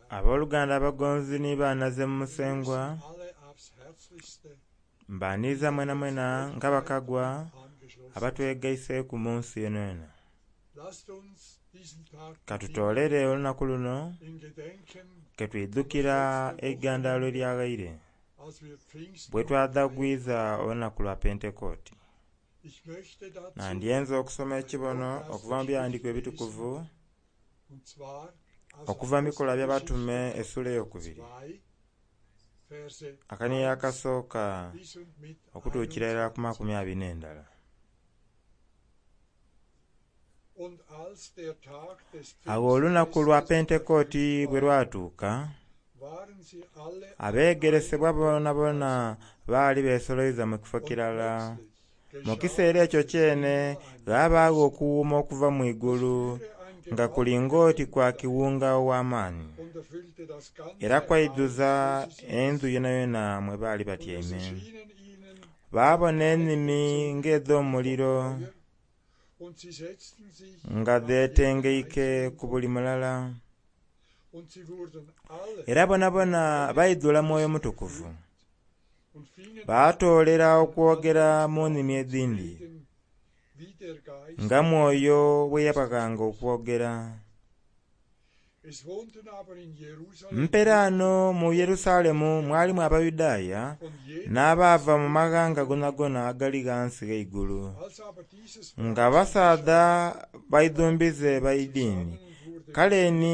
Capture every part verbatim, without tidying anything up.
Abooluganda abagonzi ni baanaze mu musengwa mbaaniriza mwena mwena nga bakagwa abatwegaise ku munsi eno eno. Katutoolere olunaku luno ketwidukira eggandaalo eryagaire bwe twadagwiza olunaku lwa Pentekooti. Nandyenza okusoma ekibono okuva mu byawandiiko ebitukuvu okuva mu Bikola by'Abatume essula ey'okubiri akaniya akasooka okutuukira ddala ku makumi abiri n'endala. Awo olunaku lwa Pentekooti bwe lwatuuka, abeegeresebwa bonna bonna baali beesolooza mu kifo kirala. Mu kiseera ekyo kyene baabaawo okuwuuma okuva mu igulu nga kulingooti kwa kiwunga ow'amaanyi, era kwaiduza enju yonna yonna mwe baali batyaime. Baabona ennimi ng'ez'omuliro nga zeetengeike ku buli mulala, era bona bona baidula Mwoyo Mutukuvu, baatoolera okwogera mu nnimi ezindi nga Mwoyo bwe yabaganga okwogera. Mperano mu Yerusaalemu mwalimu Abayudaaya n'abaava mu maganga gonna gonna agali gansi g'eigulu, nga basaada baidumbize baidiini. Kaleeni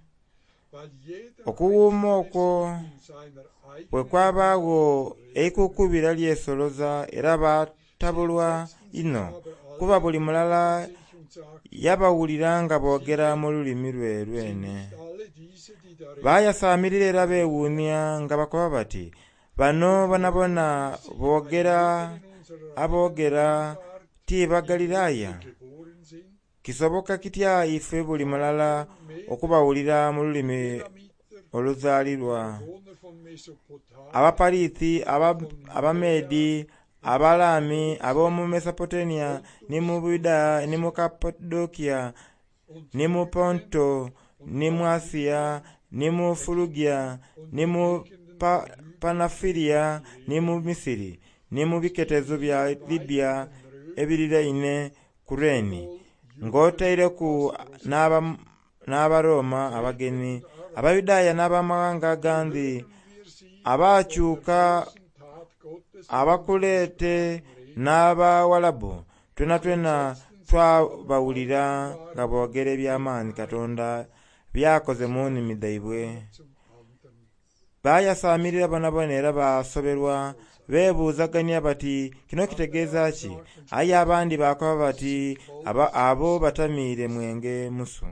okuwuuma okwo bwe kwabaawo eikukubira lyesoloza, era baatabulwa ino, kuba buli mulala yabawulira nga boogera mu lulimi lwe lwene. Baayasaamirira era beewuunya nga bakoba bati, bano bonabona boogera aboogera ti Bagaliraaya? Kisoboka kitya ife buli mulala okubawulira mu lulimi oluzaalirwa? Abapaliiti, Abameedi, Abalaami, ab'omu Mesopotamiya, ni mu Buyudaaya, ni mu Kapadokiya, ni mu Ponto, ni mu Asiya, ni mu Fulugiya, ni mu pa, Panafiriya, ni mu Misiri, ni mu biketezo bya Libiya ebiriraine Kureni, ng'otaireku n'Abaroma abageni, Abayudaaya n'abamawanga agandi, abaakyuka, Abakuleete n'Abawalabu, twena twena twabawulira nga boogera eby'amaanyi Katonda byakoze mu nnimi zaibwe. Baayasaamirira bonabona era baasoberwa, beebuuzaganya bati, kino kitegeeza ki? Aye abandi baakoba bati, abo batamiire mwenge musu.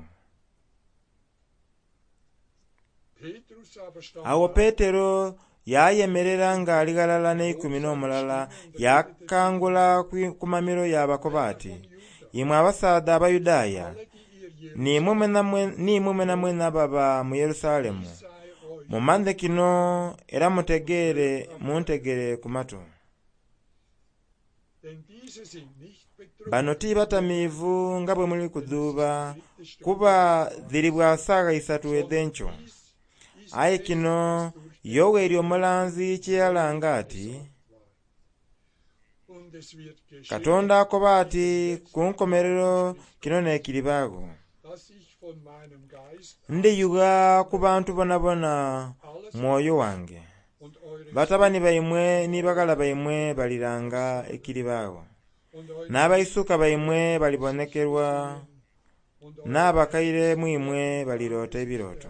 Awo Peetero yaayemerera ng'ali galala n'eikumi n'omulala, yakangula ku mamiro y'abakoba ati, imwe abasaada Abayudaaya, nimwe mwena mwena baba mu Yerusaalemu, mumanze kino era mutegeere muntegere ku matu. Bano ti batamiivu nga bwe muli kuduuba, kuba ziri bwa ssaawa isatu ez'enkyo. Aye kino Yoweeri omulanzi kye yalanga ati, Katonda akoba ati ku nkomerero kino neekiribaawo, ndiyuga ku bantu bonabona Mwoyo wange, batabani baimwe ni bagala baimwe baliranga ekiribaawo, n'abaisuka baimwe balibonekerwa, n'abakaire mwimwe baliroota ebirooto.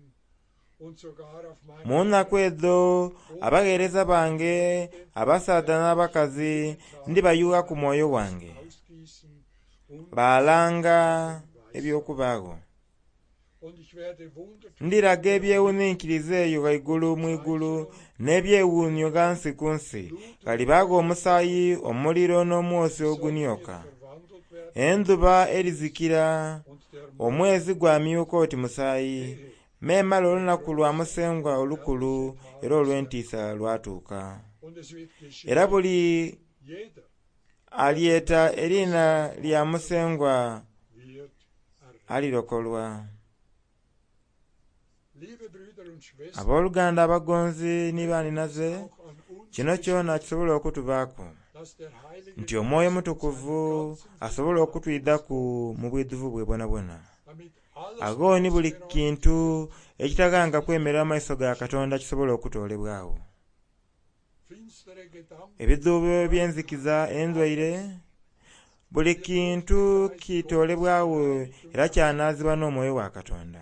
Mu nnaku ezo abaweereza bange abasaada n'abakazi ndibayuga ku Mwoyo wange, baalanga eby'okubaawo. Ndiraga ebyewuniikiriza eyo waigulu mu igulu, n'ebyewuunyo gansi ku nsi, galibaaga omusaayi, omuliro n'omwosi ogunyoka. Enjuba erizikira, omwezi gwamyuka oti musaayi, meemala olunaku lwa musengwa olukulu era olw'entiisa lwatuuka. Era buli alyeta eriina lya musengwa alirokolwa. abooluganda abagonzi nibaaninaze, kino kyona kisobola okutubaako nti Omwoyo Mutukuvu asobola okutwiddaku mu bwiduvu bwe bwonabwona. Agooni buli kintu ekitaganga kwemerera mu maaso ga Katonda kisobola okutoolebwawo. Ebiduubi by'enzikiza, endwaire, buli kintu kitoolebwawo era kyanaazibwa n'Omwoyo wa Katonda.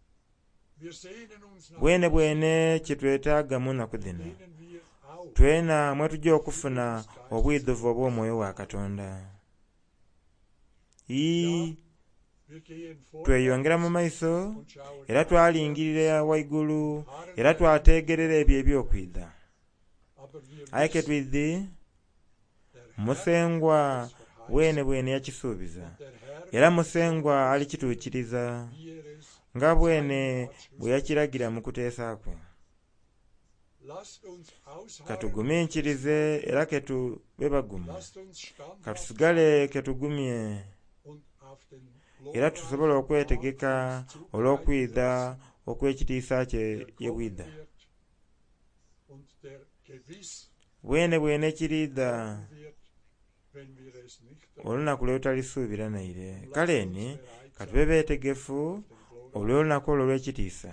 Bwene bwene kye twetaaga mu nnaku zino. Twena mwe tujja okufuna obwiduvu obw'Omwoyo wa Katonda. Ii tweyongera mu maiso era twalingirira waigulu era twateegerera ebyo ebyokwidda. Aye ke twiddi musengwa bwene bwene yakisuubiza era musengwa alikituukiriza nga bwene bwe yakiragira mu kuteesa kwe. Katugumiikirize era ketube bagumu, katusigale ketugumye era tusobole okwetegeka olw'okwidda okw'ekitiisa kye ye bwidda. Bwene bwene kiridda olunaku lwe tutalisuubira naire. Kale ni katube beetegefu olw'olunaku olwo olw'ekitiisa.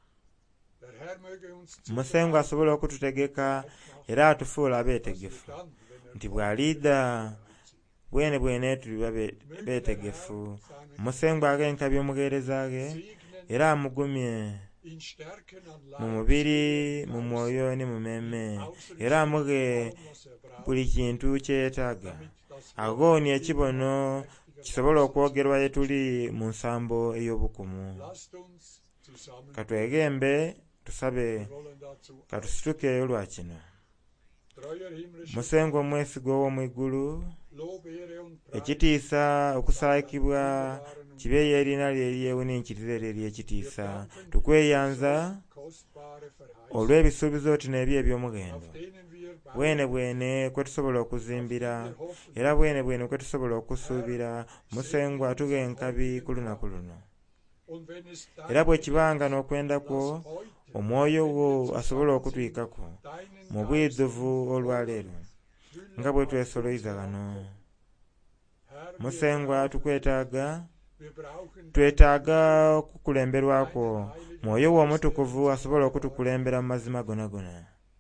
Musengwa asobola okututegeka era atufuula abeetegefu nti bw'alidda bwene bwene tuliba beetegefu. Musengwa agenkabya omuweereza ge era amugumye mu mubiri, mu mwoyo ne mu mmeeme era amuge buli kintu kye yeetaaga. Agooni ekibono kisobola okwogerwa ye tuli mu nsambo ey'obukumu. Katwegembe tusabe, katusituke olwa kino. Musengwa omwesigwa ow'omu ggulu, ekitiisa okusaakibwa kibe y'erinnya lye eryewuniikiriza era ery'ekitiisa. Tukweyanza olw'ebisuubizo tino ebyo eby'omugendo. Bwene bwene kwe tusobola okuzimbira era bwene bwene kwe tusobola okusuubira musengwa atuge enkabi ku lunaku luno. Era bwe kibanga n'okwenda kwo Omwoyo wo asobola okutwikako mu bwiduvu olwaleero nga bwe twesoloiza wano. Musengwa tukwetaaga, twetaaga okukulemberwako. Mwoyo wo Omutukuvu asobola okutukulembera mu mazima gonna gonna.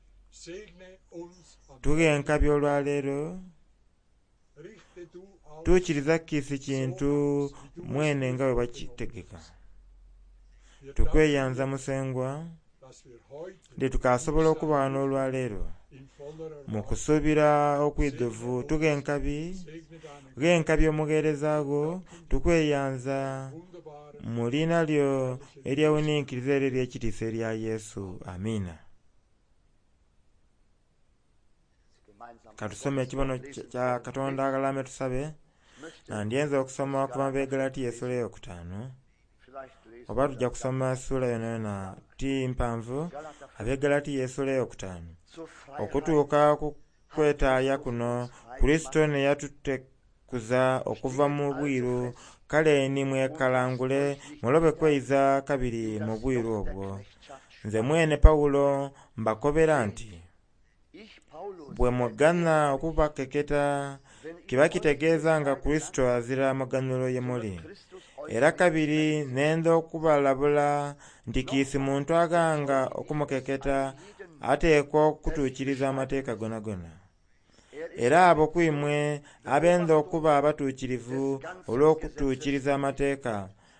Tuge enkabi olwaleero, tuukiriza kiisi kintu mwene nga bwe bakitegeka. Tukweyanza musengwa nti tukasobola okuba wano olwaleero mu kusuubira okwiduvu. Tuge enkabi, ge enkabi omuweereza go, tukweyanza mu linnya lyo eryewuniikiriza era ery'ekitiisa erya Yesu. Amiina. Katusome ekibono kya Katonda agalame tusabe. Nandyenza okusoma okuva mu Begalatiya essula ey'okutaano oba tujja kusoma essula yonna yonna ti mpanvu. Abegalatiya essula ey'okutaano okutuuka ku kwetaaya kuno Kristo ne yatutekuza okuva mu bwiru, kale ni mwekalangule mulobe kweyiza kabiri mu bwiru obwo. Nze mwene Pawulo mbakobera nti bwe mugana okubakeketa kiba kitegeeza nga Kristo azira muganulo ye muli. Era kabiri nenda okubalabula nti kiisi muntu aganga okumukeketa ateekwa okutuukiriza amateeka gonna gonna. Era abo kwimwe abenda okuba abatuukirivu olw'okutuukiriza amateeka,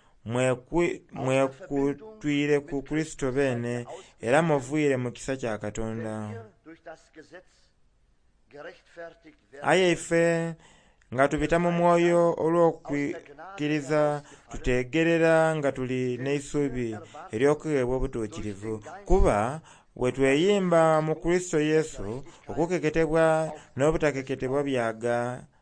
mwekutwire ku Kristo beene era muviire mu kisa kya Katonda. Aye ife nga tubita mu mwoyo olw'okukkiriza tuteegerera nga tuli n'essuubi ery'okuweebwa obutuukirivu. Kuba bwe tweyimba mu Kristo Yesu, okukeketebwa n'obutakeketebwa byaga.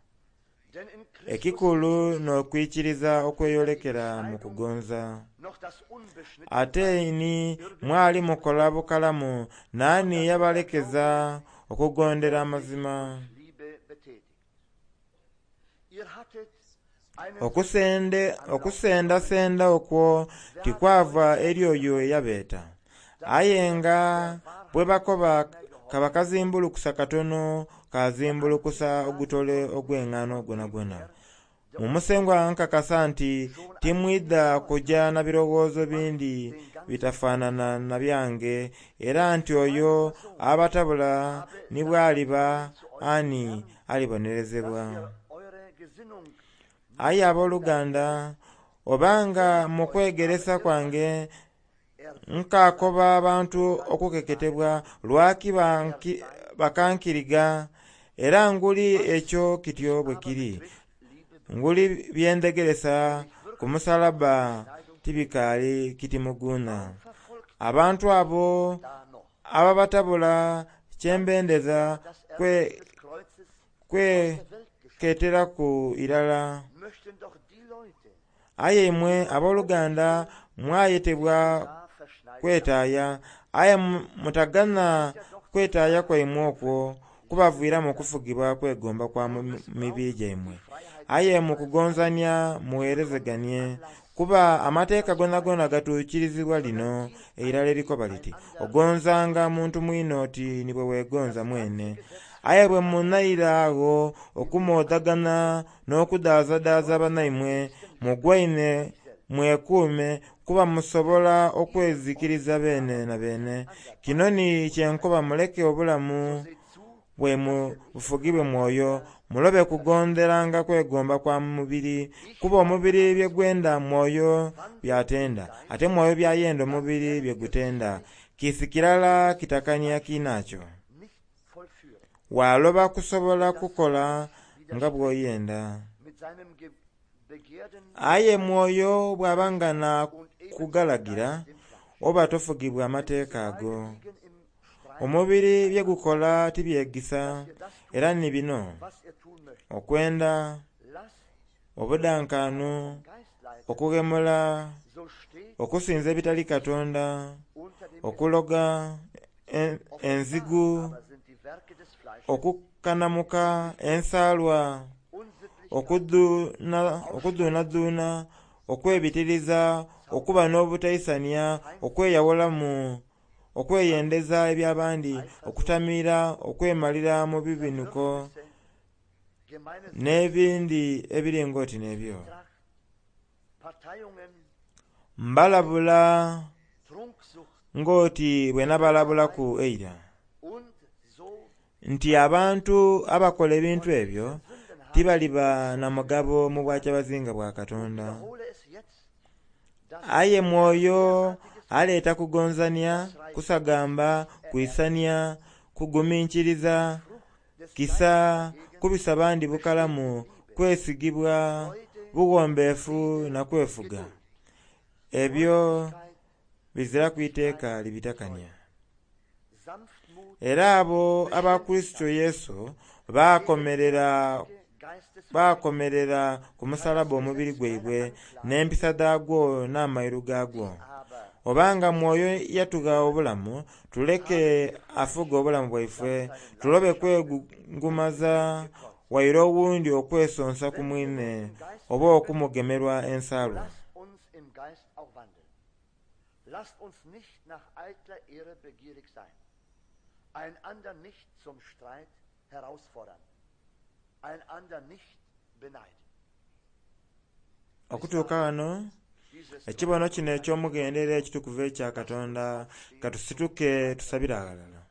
Ekikulu n'okwikiriza okweyolekera mu kugonza. Ate ni mwali mukola bukalamu, naani yabalekeza okugondera amazima? okusende okusendasenda okwo tikwava eri oyo eyabeeta, aye nga bwe bakoba kaba kazimbulukusa katono kazimbulukusa ogutole ogw'eŋŋaano gwona gwona. Mu musengwa nkakasa nti timwidda kujja na birowoozo bindi bitafaanana na byange, era nti oyo abatabula ni bw'aliba ani alibonerezebwa. Aye abooluganda, obanga mu kwegeresa kwange nkakoba abantu okukeketebwa lwaki bakankiriga, era nguli ekyo kityo bwe kiri, nguli byendegeresa ku musalaba tibikaali kitimuguuna. Abantu abo ababatabula kyembendeza kwe kweketera ku irala. Aye mwe abooluganda mwayetebwa kwetaaya, aye mutagana kwetaaya kwaimwe okwo kubaviira mu kufugibwa kwegomba kwa mibiri gyaimwe. Aye mu kugonzania muweerezeganye, kuba amateeka gonna gonna gatuukirizibwa lino eirala erikoba liti ogonzanga muntu mwino oti nibwe weegonza mwene. Aye bwe munayira awo okumoodagana n'okudaazadaaza bannaimwe, mugwaine mwekuume, kuba musobola okwezikiriza beene na beene. Kino ni kyenkoba muleke obulamu bwe mu bufugibwe mwoyo, mulobe kugonderanga kwegomba kwa mubiri, kuba omubiri bye gwenda mwoyo byatenda, ate mwoyo byayenda omubiri bye gutenda. Kisi kirala kitakanya kinakyo. Waloba kusobola kukola nga bw'oyenda. Aye mwoyo bw'abangana kugalagira, oba tofugibwa amateeka ago. Omubiri bye gukola tibyegisa, era ni bino: okwenda, obudankanu, okugemula, okusinza ebitali Katonda, okuloga, en, enzigu, okukanamuka, ensaalwa, okuduunaduuna, okwebitiriza, okuba n'obutaisania, okweyawulamu, okweyendeza eby'abandi, okutamiira, okwemalira mu bibinuko, n'ebindi ebiringa oti n'ebyo. Mbalabula ng'oti bwe nabalabula ku eira, nti abantu abakola ebintu ebyo tibaliba na mugabo mu bwakyabazinga bwa Katonda. Aye mwoyo aleeta kugonzania, kusagamba, kwisania, kugumiikiriza, kisa, kubisa bandi bukalamu, kwesigibwa, buwombeefu na kwefuga. Ebyo bizira ku iteeka libitakanya. Era abo aba Kristo Yesu baakomerera baakomerera ku musalaba omubiri gwabwe n'empisa daagwo n'amayiro gaagwo. Obanga mwoyo yatuga obulamu, tuleke afuga obulamu bwaife, tulobe kwegumaza waira owundi okwesonsa ku mwine oba okumugemerwa ensaalwa. Lasst uns nicht nach eitler Ehre begierig sein, einander nicht zum Streit herausfordern, einander nicht beneiden. Okutuuka wano ekibono kino eky'omugendera ekitukuvu ekya Katonda katusituke tusabire abalala.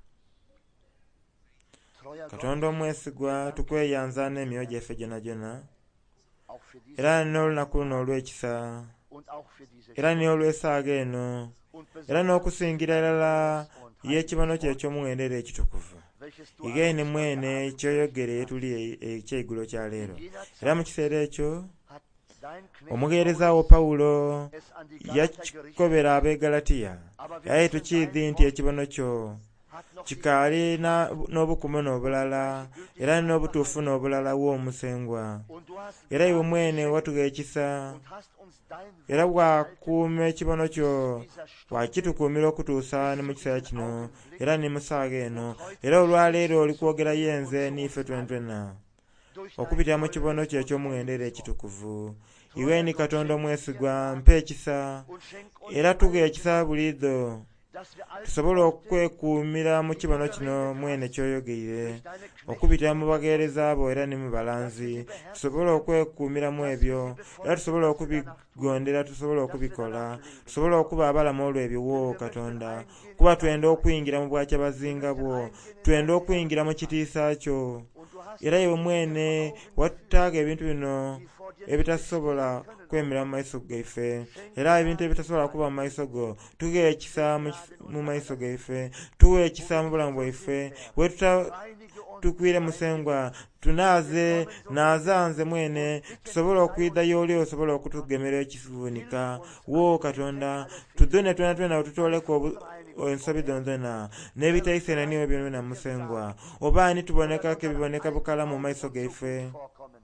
Katonda omwesigwa, tukweyanza n'emyoyo gyaffe gyonna gyonna, era n'olunaku luno olw'ekisa, era n'olw'essaaga eno, era n'okusingira ddala y'ekibono kye eky'omugendera ekitukuvu. Igaine mwene kyoyogere tuli ekyeigulo kya leero. Era mu kiseera ekyo omuweereza wo Pawulo yakikobera ab'egalatiya, aye tukiidhi nti ekibono kyo kikaali n'obukumu n'obulala, era n'obutuufu n'obulala w'omusengwa. Era iwe mwene watuga ekisa, era bwakuuma ekibono kyo wakitukuumira okutuusa ne mu kiseera kino, era ne mu ssaaga eno, era olwaleero oli kwogera yenze n'ife twena twena. okupita mu kibono kyo eky'omuwendera ekitukuvu. Iwe ni Katonda omwesigwa, mpa ekisa era tuge ekisa bulido tusobola okwekuumira mu kibono kino mwene kyoyogeire, okupita mu bageereza abo era ne mu balanzi, tusobola okwekuumiramu ebyo era tusobola okubigondera, tusobola okubikola, tusobola okuba abalamu olw'ebyo wo Katonda, kuba twenda okuyingira mu bwakya bazinga bwo, twenda okuyingira mu kitiisa kyo, era yewe mwene watutaaga ebintu bino ebitasobola kwemera mu maiso gaife, era ebintu ebitasobola kuba mu maiso go tuge ekisa mu maiso gaife, tuwe ekisa mu bulamu bwaife, wetuta tukwire musengwa tunaaze naazanze mwene tusobola okwida yoli osobola okutugemera ekivuunika wo Katonda, tudone twena twena otutoleko ensobi dondona n'ebitaisena niwe byonna musengwa obaani tubonekako ebiboneka bukala mu maiso gaife.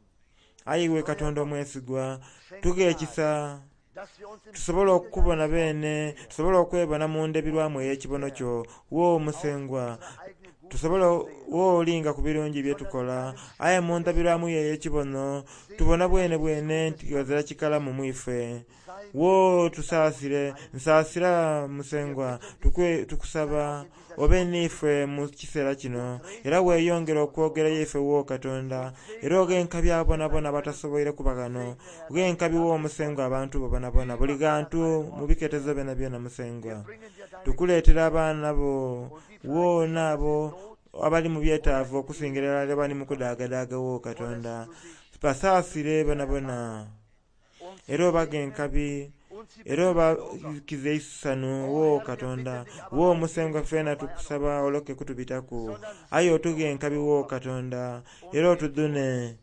Ayiwe Katonda omwesigwa, tuge ekisa tusobola okukubona beene, tusobola okwebona mu ndebirwamu ey'ekibono kyo wo musengwa, tusobola wo olinga ku birungi bye tukola, aye mu ndabirwamu ey'ekibono tubona bwene bwene nti ozira kikalamu mwife wo tusaasire, nsaasira musengwa, tukwe tukusaba obe niife mu kiseera kino, era weeyongera okwogera yeife wo Katonda, era ogenkabi abonabona batasoboire kuba gano, ogenkabi wo musengwa abantu bobonabona buli gantu mu biketezo byona byona musengwa, tukuleetera abaana bo woona abo abali mu byetaavu okusingira ddala bali mu kudaagadaaga wo Katonda, basaasire bonabona era obaga enkabi era obakize isanu wo Katonda, wo musengwa ffeena tukusaba oloke kutubitaku, aye otuge enkabi wo Katonda era otudune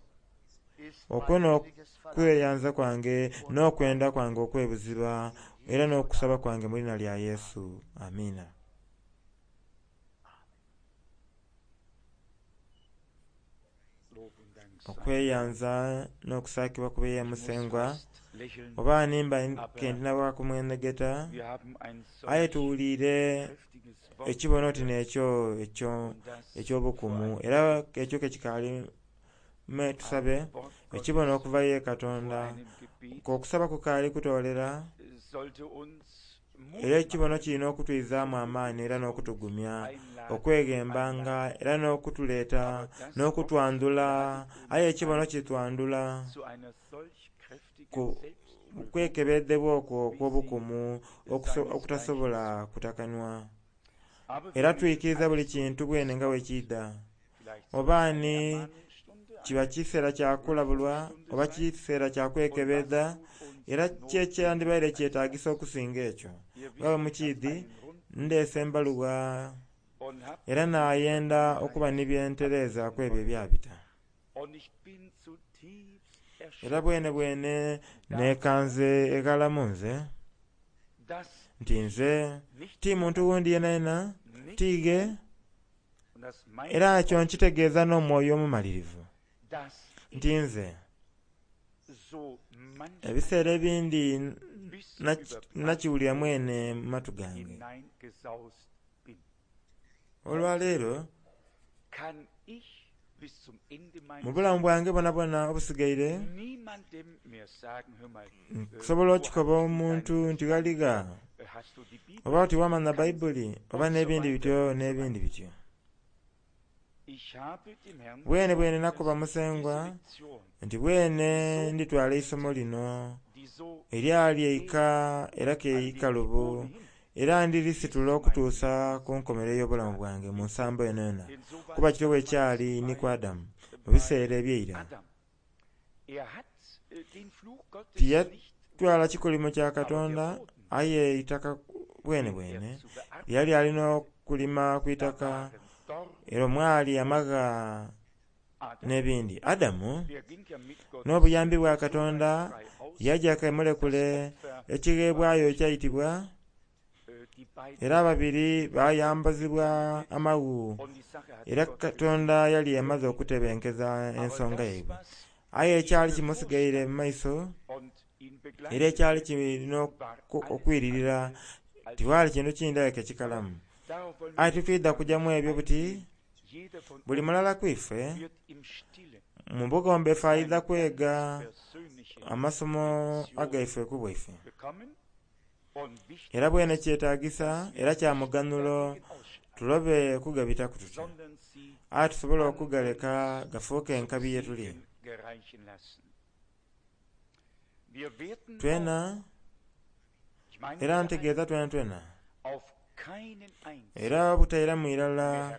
okwono okweyanza kwange n'okwenda kwange okwebuziba era n'okusaba kwange mu linnya lya Yesu, amiina. Okweyanza n'okusaakibwa kubeeye musengwa oba nimba kendinabwa kumwenegeta, aye tuwulire ekibono ti nekyo ekyo ekyobukumu era ekyo kekikaali me tusabe ekibono okuva ye Katonda k'okusaba kukaali kutoolera era ekibono kirina okutuyizaamu amaani era n'okutugumya okwegembanga era n'okutuleeta n'okutwandula, aye ekibono kitwandula kwekebedebwa okwo okw'obukumu okutasobola kutakanwa, era tuyikiriza buli kintu bwene nga wekidda, obaani kiba kiseera kyakulabulwa oba kiseera kyakwekebeza, era kyekyandibaire kyetaagisa okusinga ekyo nga mukiidi ndeese embaluwa era naayenda okuba nibyentereeza kwebyo ebyabita, era bwene bwene neekanze ekalamu nze nti nze ti muntu wundi yena yena tiige, era ekyo nkitegeeza n'omwoyo omumalirivu nti nze ebiseera ebindi nakiwulira mwene mu matu gange. Olwaleero mu bulamu bwange bwonabwona obusigaire nkusobola okikoba omuntu nti galiga oba oti wamanya Bayibuli oba n'ebindi bityo n'ebindi bityo. Bwene bwene nakuba musengwa nti bwene nditwala isomo lino eryali eika era keika lubu era ndirisitula okutuusa ku nkomerero y'obulamu bwange mu nsambo eno yonna, kuba kityo bwe kyali ni ku Adamu mu biseera eby'eira. Tiyatwala kikolimo kya Katonda, aye itaka bwene bwene yali alina okulima ku itaka, era omwali amaga n'ebindi. Adamu n'obuyambi bwa Katonda yajjako emolekule ekigeebwayo ekyayitibwa, era ababiri bayambazibwa amawu, era Katonda yali yamaze okutebenkeza ensonga yeebwe, aye ekyali kimusigaire mu maiso era ekyali kirina okwiririra tiwaali kintu kindi aye kekikalamu. Aye tutwidda kujjamu ebyo buti buli mulala kwiffe mu bugombefu ayinza kwega amasomo agaife ku bwaife, era bwene kyetaagisa era kyamuganulo tulobe kugabitaku tutya, ate tusobole okugaleka gafuuke enkabi yetuli. Twena era ntegeeza twena twena era butayira mwirala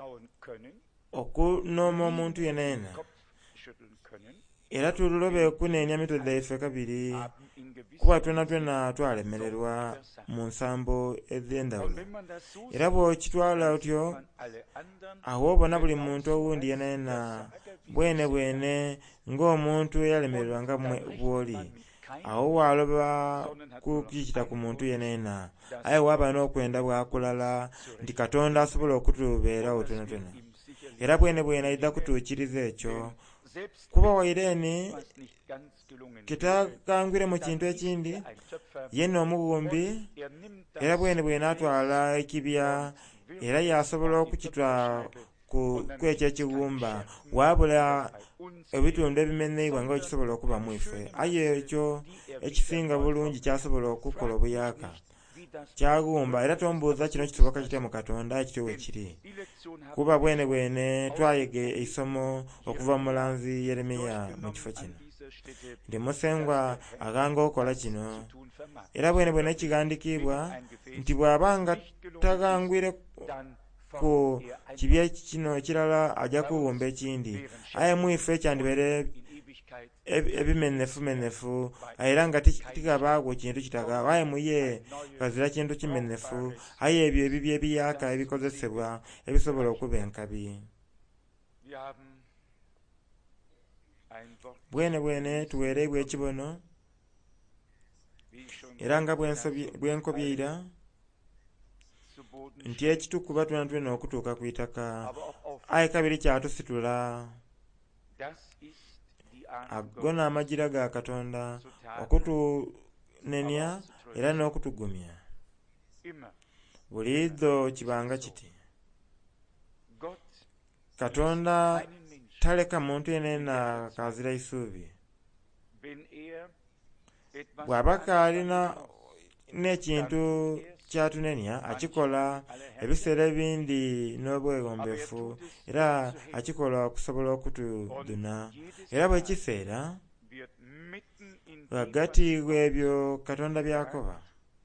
okunooma omuntu yenena, era tulobe okuneenya mitwe zaife kabiri, kuba twena twena twalemererwa mu nsambo ez'endawulo. Era bw'okitwala otyo, awo obona buli muntu owundi yenena bwene bwene ng'omuntu eyalemererwa nga bw'oli. Awo waloba kukikita ku muntu yenena, aye waba n'okwenda bwakulala nti Katonda asobola okutubeerawo twena twena. Era bwene bwene ayinza kutuukiriza ekyo, kuba waireni kitakangwire mu kintu ekindi, yenna omubumbi, era bwene bwene atwala ekibya, era yasobola okukitwala ku kwekyo ekiwumba, wabula ebitundu ebimeneibwa nga ekisobola okuba mu ife. Aye ekyo ekisinga bulungi kyasobola okukola obuyaka, kyagumba. Era tombuuza kino kisoboka kitya mu Katonda, ekyo wekiri. Kuba bwene bwene twayege eisomo okuva mu mulanzi Yeremiya mu kifo kino, ndi musengwa aganga okola kino. Era bwene bwene kigandikibwa nti bw'abanga tagangwire ku kibya kino ekirala ajja kuwumba ekindi. Aye mwife ekyandibere ebimenefu menefu, era nga tikabagwo kintu kitagaba. Aye muye bazira kintu kimenefu, aye ebyo ebibyo ebiyaka ebikozesebwa ebisobola okuba enkabi. Bwene bwene tuweereibwa ekibono, era nga bwenkobyera nti ekitukuba twena twena okutuuka ku itaka, aye kabiri kyatusitula. Ago n'amagira ga Katonda okutunenya era n'okutugumya. Buliizo kibanga kiti Katonda taleka muntu yenena kazira isuubi. Bw'abaka alina n'ekintu kyatunenya akikola ebiseera ebindi n'obwegombefu, era akikola okusobola okutuduna. Era bwe kiseera wagati w'ebyo Katonda byakoba,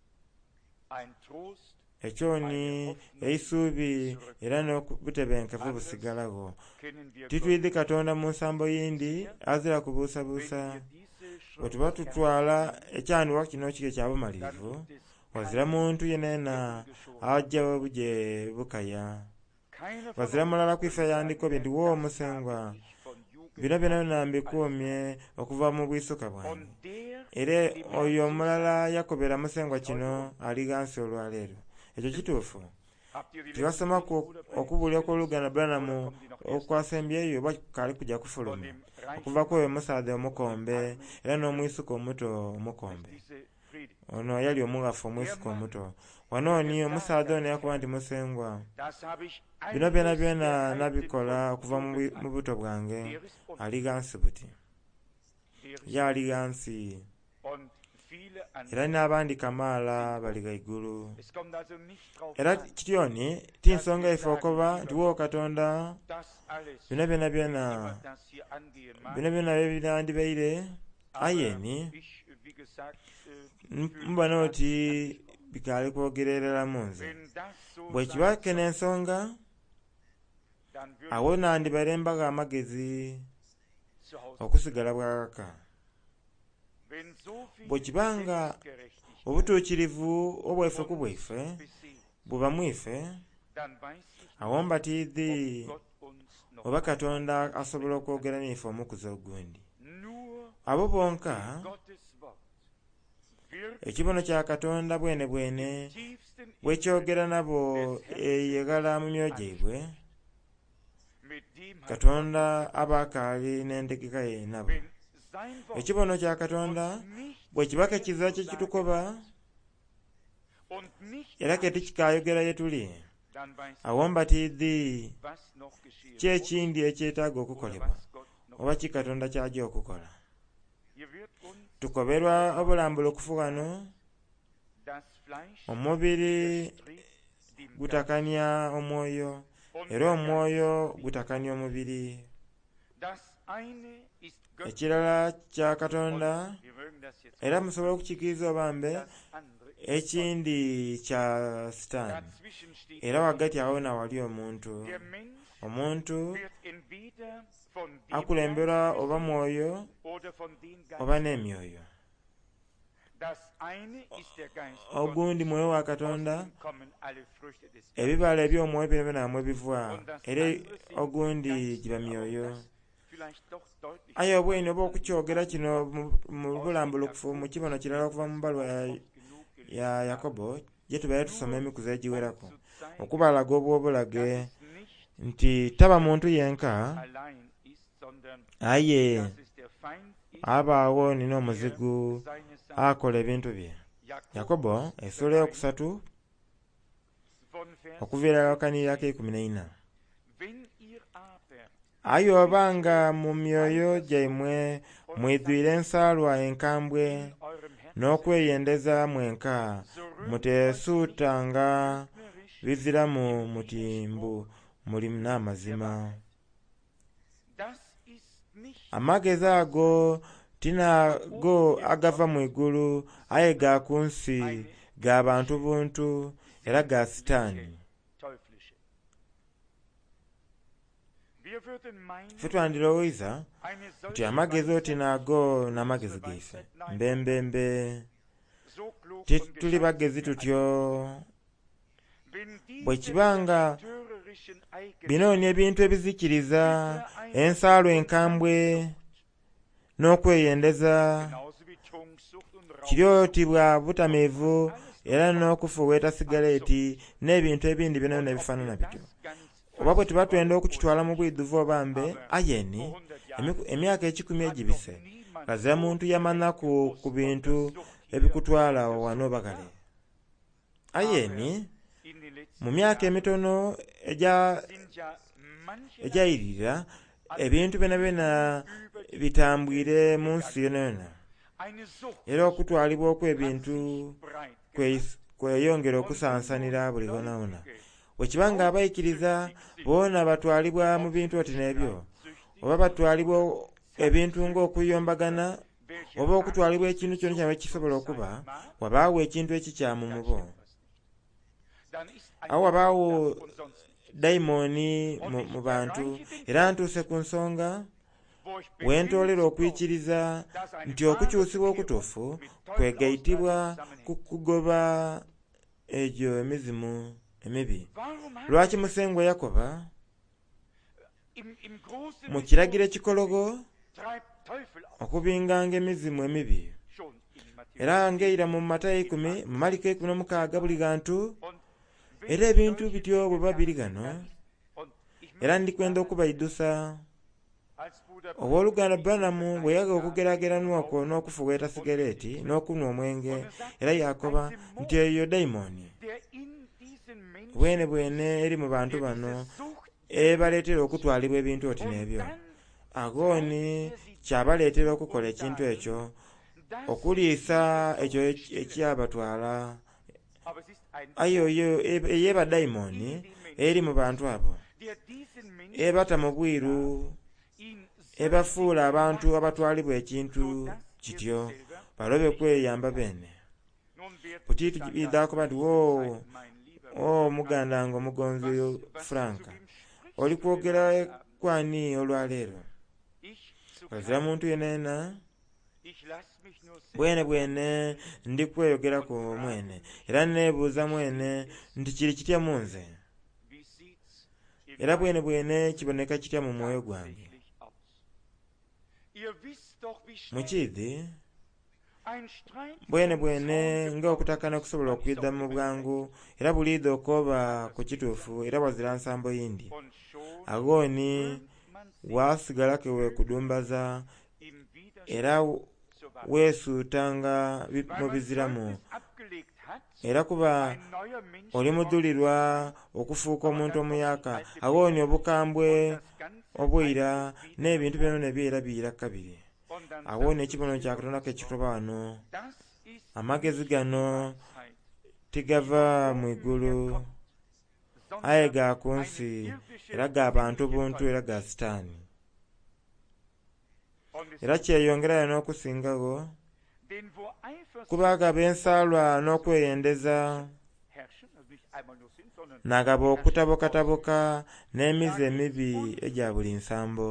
ekyoni eisuubi era n'obutebenkevu busigalawo. Titwidhi Katonda mu nsambo yindi azira kubuusabuusa. Bwe tuba tutwala ekyandiwa kino kiri ekyabumalirivu, wazira muntu yenena ajja buje bukaya. Wazira mulala kwifa yandikobye nti wo omusengwa, bino byonna mbikuumye okuva mu bwisuka bwange. Era oyo omulala yakobera musengwa kino ali gansi olwaleero. Ekyo kituufu. Tibasoma okubuulira kw'oluganda Branham okwasembyeyo oba kali kujja kufuluma okuva kweyo omusaadha omukombe era n'omwisuka omuto omukombe. Ono yali omuwafu omwisuka omuto. Wanooni omusaadha ono yakuba nti musengwa, bino byona byona nabikola okuva mu buto bwange. Ali gansi buti, ye ali gansi, era n'abandi kamaala bali gaigulu. Era kityoni ti nsonga ife okoba nti wo Katonda bino byona byona bino byona byebinandibaire ayeni mbona oti bikali kwogererera mu nze. Bwe kiba kene ensonga, awo nandibaire mbaga amagezi okusigala bwakaka. Bwe kibanga obutuukirivu obwaife ku bwaife buba mwife, awo mbatiidhi oba Katonda asobola okwogera naife omukuza ogundi. Abo bonka ekibono kya Katonda bwene bwene bwe kyogera nabo eyegala mu myoyo gyaibwe, Katonda abakaali n'entegeka ye nabo. Ekibono kya Katonda bwe kibaka kizira kye kitukoba era keti kikayogera ye tuli, awo mbatiidhi kyekindi ekyetaaga okukolebwa oba ki Katonda kyajja okukola. Tukoberwa obulambulokufu wano, omubiri gutakanya omwoyo era omwoyo gutakanya omubiri. Ekirala kya Katonda era musobola okukikiriza obambe, ekindi kya Sitaani. Era wagati awo na wali omuntu. Omuntu akulemberwa oba mwoyo oba n'emyoyo. Ogundi mwoyo wa Katonda, ebibala eby'omwoyo byonna namwe biva, era ogundi giba myoyo. Aye obweni oba okukyogera kino mu bulambulokufu mu kibono kirala okuva mu bbaluwa ya Yakobo, gye tubaye tusoma emikuzo egiwerako, okubalaga obw'obulage nti taba muntu yenka, aye abaawo nina omuzigu akola ebintu bye. Yakobo essula eyokusatu okuviira wakaniira ak'ekumi n'ena. Aye obanga mu myoyo gyammwe mwidwire ensaalwa enkambwe n'okweyendeza mwenka, muteesuutanga biziramu mutimbu muli n'amazima. Amagezi ago tinago agava mu igulu, aye ga ku nsi, ga bantu buntu era ga Sitaani. Ffe twandirowooza nti amagezi oti nago n'amagezi gaife mbembembe, tuli bagezi tutyo. Bwe kibanga binoonya ebintu ebizikiriza, ensaalwa enkambwe n'okweyendeza, kiryotibwa butamiivu era n'okufuweeta sigareeti n'ebintu ebindi byonna ebifaanana bityo. Oba bwe tuba twenda okukitwala mu bwiduvu obambe, ayeni emyaka ekikumi egibise kazira muntu yamana ku, ku bintu ebikutwala wano bagale. Ayeni mu myaka emitono eja ejayirira ebintu byonna byonna bitambwire mu nsi yonna, era okutwalibwa okw'ebintu kweyongera okusansanira buli wonawona. Bwekibanga abayikiriza boona batwalibwa mu bintu oti n'ebyo, oba batwalibwa ebintu ng'okuyombagana, oba okutwalibwa ekintu kyonna kyabwe kisobola okuba, wabaawo ekintu ekikyamu mu bo. Awo wabaawo dayimooni mu bantu, era ntuuse ku nsonga wentoolera okuyikiriza nti okukyusibwa okutuufu kwegayitibwa kugoba egyo emizimu emibi. Lwaki musengwa Yakoba mu kiragiro ekikologo okubinganga emizimu emibi, era ng'eyira mu Matayo ikumi, mu Maliko ikumi n'omukaaga buli gantu, era ebintu bityo bwe babiri gano, era ndikwenda okubayidusa. Owooluganda Branamu bwe yaga okugeraageranwa okwo n'okufuweeta sigareeti n'okunywa omwenge, era Yakoba nti eyo dayimooni bwene bwene eri mu bantu bano ebaleetera okutwalibwa ebintu oti n'ebyo. Agooni kyabaleetera okukola ekintu ekyo, okuliisa ekyo ekyabatwala. Ayo eyeba dayimooni eri mu bantu abo, ebata mu bwiru, ebafuula abantu abatwalibwa ekintu kityo balobe kweyamba beene. Buti tubidaako bati wo o muganda ngo mugonzi Franka, oli kwogera kwani olwaleero? Kazira muntu yenena bwene bwene ndi kweyogera ku mwene, era neebuuza mwene nti kiri kitya mu nze, era bwene bwene kiboneka kitya mu mwoyo gwange. Mukiidhi bwene bwene ng'okutakana kusobola okuyidda mu bwangu, era buliidde okooba ku kituufu, era wazira nsambo yindi. Agooni waasigala ke weekudumbaza, era weesuutanga mu biziramu era kuba oli mudulirwa okufuuka omuntu omuyaka awoonya obukambwe obwira n'ebintu byonna ne byera biyira kabiri. Awoonya ekibono kya Katonda kekituba wano. Amagezi gano tigava mu igulu, aye ga ku nsi, era ga bantu buntu, era ga sitaani. Era kyeyongerayo n'okusingawo kuba gaba ensaalwa n'okweyendeza, n'agaba okutabokataboka n'emize emibi egya buli nsambo.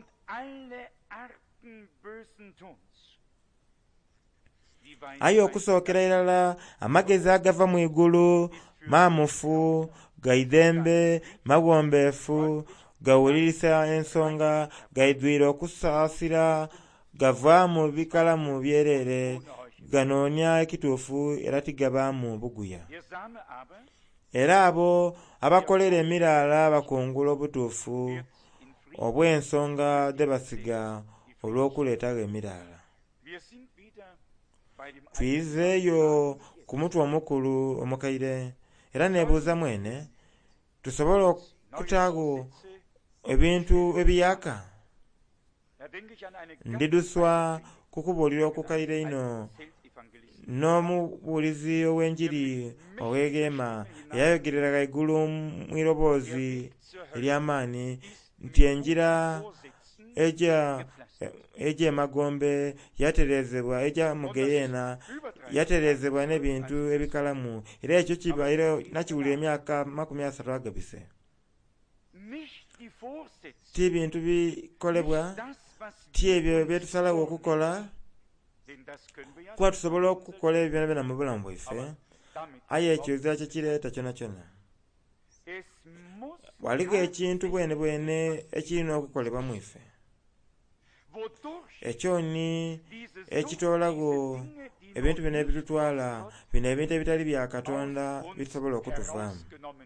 Aye okusookera irala amagezi agava mu igulu maamufu, gaidembe, mawombeefu, gawulirisa ensonga, gaidwire okusaasira, gava mu bikalamu byerere, ganoonya ekituufu era tigabaamu buguya. Era abo abakolera emiraala bakungula obutuufu obw'ensonga ze basiga olw'okuleetawo emiraala. Tuyizeeyo ku mutwe omukulu omukaire, era neebuuza mwene tusobole okutaago ebintu ebiyaka. Ndiduswa kukubuulira okukaire ino n'omubuulizi ow'enjiri oweegeema eyayogereraga igulu mu iroboozi ery'amaanyi nti enjira ejja ejja emagombe yaterezebwa, ejja mu geyeena yaterezebwa n'ebintu ebikalamu, era ekyo kiba era nakiwulira emyaka makumi asatu agabise. Ti bintu bikolebwa, ti ebyo byetusalawo okukola, kuba tusobola okukola ebyo byonna byonna mu bulamu bwaffe, aye ekyoza kyekireeta kyona kyona. Waliwo ekintu bwene bwene ekirina okukolebwa mu ife, ekyoni ekitoolawo ebintu bino ebitutwala, bino ebintu ebitali bya Katonda bitusobola okutuvaamu.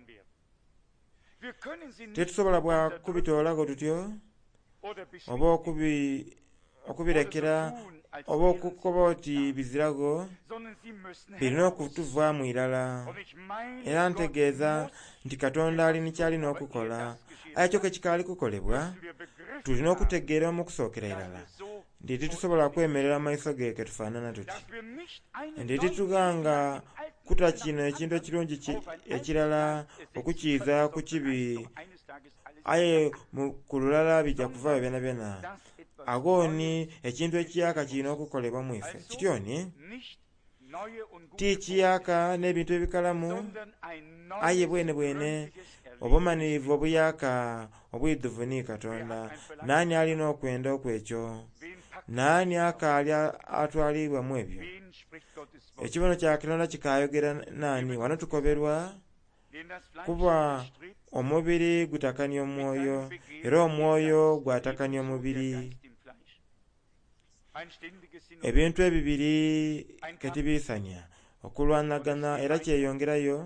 Tetusobola bwa kubitoolawo tutyo, oba okubirekera, oba okukoba oti bizirago, birina okutuvaamu irala. Era ntegeeza nti Katonda alina kyalina okukola, aye kyo kekikaali kukolebwa, tulina okutegeera mu kusookera irala nti titusobola kwemerera maaso ge ke tufaanana tuti, nti tituganga kuta kino ekintu ekirungi ekirala okukiiza ku kibi, aye ku lulala bijja kuvaayo byona byona. Agooni ekintu ekiyaka kirina okukolebwa mu ife. Kityoni ti kiyaka n'ebintu ebikalamu, aye bwene bwene obumanirivu obuyaka obwiduvu ni Katonda. Naani alina okwenda okwekyo? Naani akaali atwalibwa mu ebyo? Ekibono kya Katonda kikayogera naani? Wano tukoberwa kuba omubiri gutakanya omwoyo, era omwoyo gwatakanya omubiri. Ebintu ebibiri ketibiisanya okulwanagana, era kyeyongerayo,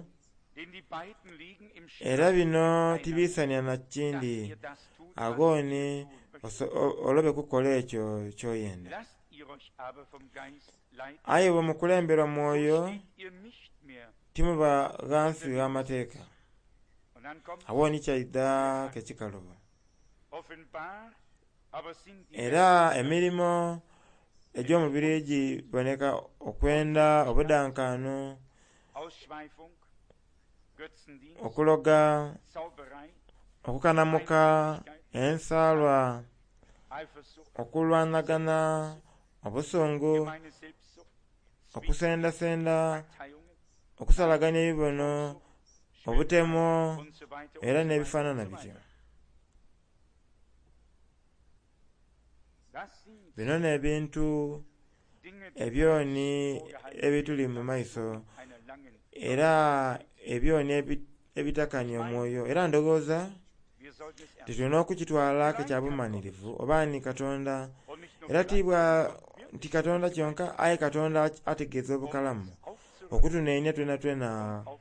era bino tibiisanya na kindi. Agooni olobe kukola ekyo kyoyenda, aye bwe mukulemberwa mwoyo timuba ghansi w'amateeka. Awooni kyaidda kekikaloba. Era emirimo egy'omubiri giboneka okwenda, obudankaano, okuloga, okukanamuka, ensaalwa, okulwanagana, obusungu, okusendasenda, okusalaganya ebibono, obutemo, era n'ebifaanana bityo. Bino n'ebintu ebyoni ebituli mu maiso, era ebyoni ebitakanya omwoyo. Era ndowooza tetulina okukitwala kekyabumanirivu oba ni Katonda, era tibwa nti Katonda kyonka, aye Katonda ategeeza obukalamu okutuneenya twena twena,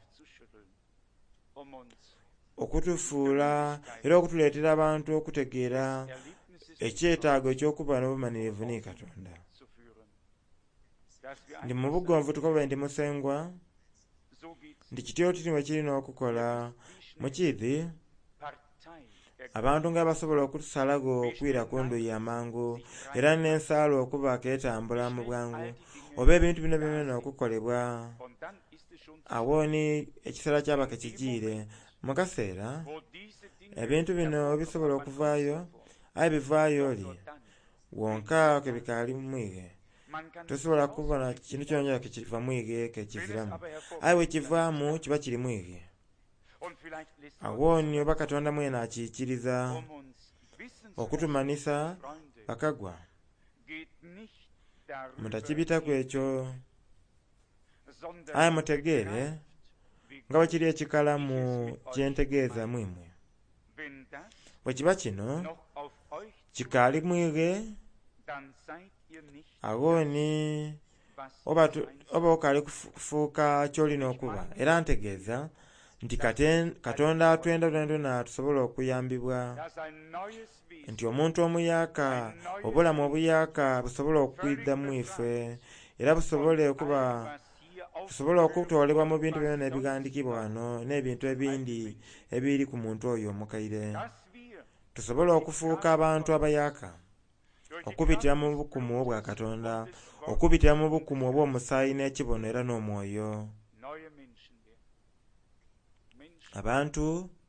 okutufuula era okutuleetera abantu okutegeera ekyetaago eky'okuba n'obumanirivu ni Katonda. Ndi mu bugonvu tukobe ndi musengwa, nti kityo tiri bwe kirina okukola. Mukiivi abantu nga basobola okutusalago okwira ku nduyi amangu era n'ensaalo okuba keetambula mu bwangu oba ebintu bino byonna okukolebwa awo ni ekiseera kyaba kekigiire mu kaseera ebintu bino bisobola okuvaayo aye bivaayo oli wonka ke bikaali mwige tosobola kubona kintu kyonjala kekiva mwige kekiziramu aye wekivaamu kiba kiri mwige awo nyo oba Katonda mwena akiikiriza okutumanisa bakagwa mutakibitaku ekyo aye mutegeere nga bwe kiri ekikalamu kyentegeeza mwimwe bwe kiba kino kikaali mwige awo ni oba okaali kufuuka kyolina okuba era ntegeeza nti Katonda atwenda twendona tusobola okuyambibwa nti omuntu omuyaaka obulamu obuyaaka busobola okwidda mu ife era busobole okuba tusobola okutoolebwa mu bintu byonna ebigandikibwa wano n'ebintu ebindi ebiri ku muntu oyo omukaire tusobola okufuuka abantu abayaaka okubitira mu bukumu bwa Katonda okubitira mu bukumu obw'omusaayi n'ekibono era n'omwoyo abantu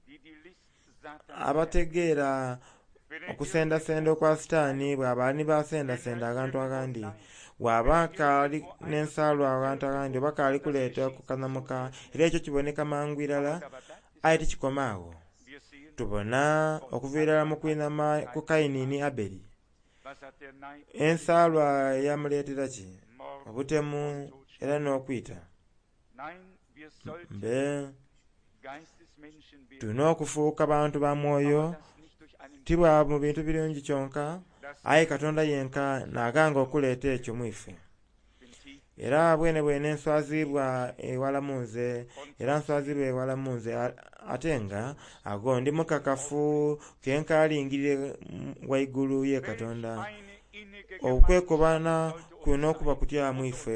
abategeera okusendasenda okwa sitaani bw'abaani basendasenda akantu akandi bw'aba kaali n'ensaalwa abantu akandi oba kaali kuleeta okukanamuka era ekyo kiboneka mangu irala aye tikikoma awo tubona okuviirala mu kwinama ku Kayiniini Aberi ensaalwa yamuleetera ki obutemu era n'okwita mbe tulina okufuuka bantu ba mwoyo tibwa mu bintu birungi kyonka aye Katonda yenka naaganga okuleeta ekyo mu ife era bwene bwene enswazibwa ewala munze era nswazibwa ewala munze ate nga ago ndi mukakafu kenkaalingirire waigulu ye Katonda okwekobana kulina okuba kutya mu ife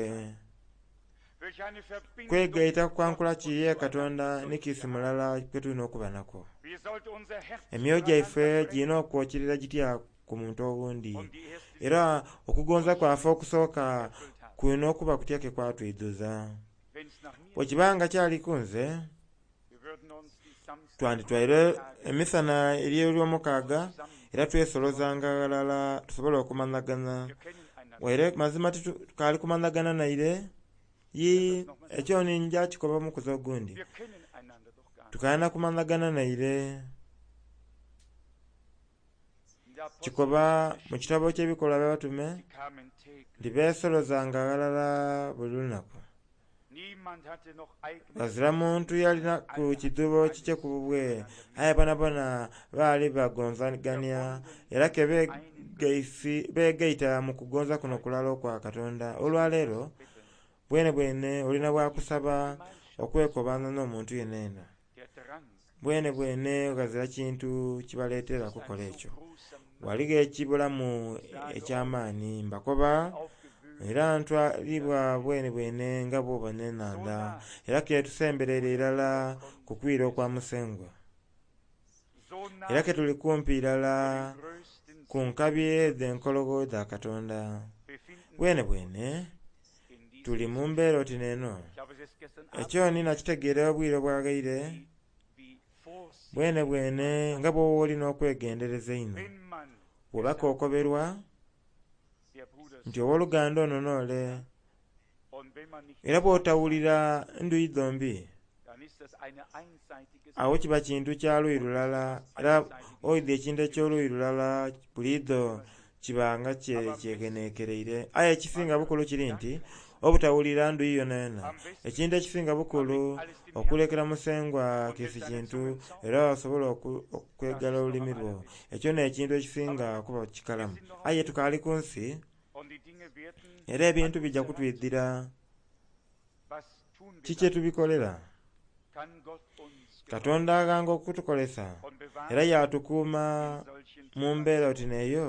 kwegaita kwankula kiye Katonda nikisi mulala kwe tulina okuba nako emyoyo gyaife girina okwokirira gitya ku muntu obundi era okugonza kwaffe okusooka kulina okuba kutya ke kwatwiduza bwe kibanga kyali kunze twanditwaire emisana eri olw'omukaaga era twesolozanga walala tusobole okumanagana waire mazima tukaali kumanagana naire yi ekyo ninja kikoba mukuza ogundi tukaana kumanagana naire kikoba mu kitabo ky'ebikolwa by'abatume ndibeesolozanga walala buli lunaku bazira muntu yalina ku kidubo kikye ku bubwe aye bonabona baali bagonzaganya era ke beegaita mu kugonza kuno kulala okwa Katonda olwaleero bwene bwene olina bwakusaba okwekobana n'omuntu yenena bwene bwene ogazira kintu kibaleetera kukola ekyo waliga ekibulamu ekyamaani mbakoba era ntwalibwa bwene bwene nga bwoba n'enanda era ketusemberera irala kukwira okwa musengwa era ketuli kumpi irala ku nkabi ez'enkologo za Katonda bwene bwene tuli mu mbeera oti neeno ekyo nina kitegeera obwire bwagaire bwene bwene nga bwoba olina okwegendereza ino bw'obaka okoberwa nti owooluganda ono noole era bw'otawulira nduyi zombi awo kiba kintu kya luyi lulala era oidha ekintu eky'oluyi lulala buliido kibanga kyegeneekereire aye ekisinga bukulu kiri nti obutawulira nduyi yona yona ekintu ekisinga bukulu okulekera musengwa kisi kintu era osobola okwegala olulimi lwo ekyo n'ekintu ekisinga kuba kikalamu aye tukaali ku nsi era ebintu bijja kutwidira kiki tubikolera Katonda aganga okutukolesa era yatukuuma mu mbeera oti neeyo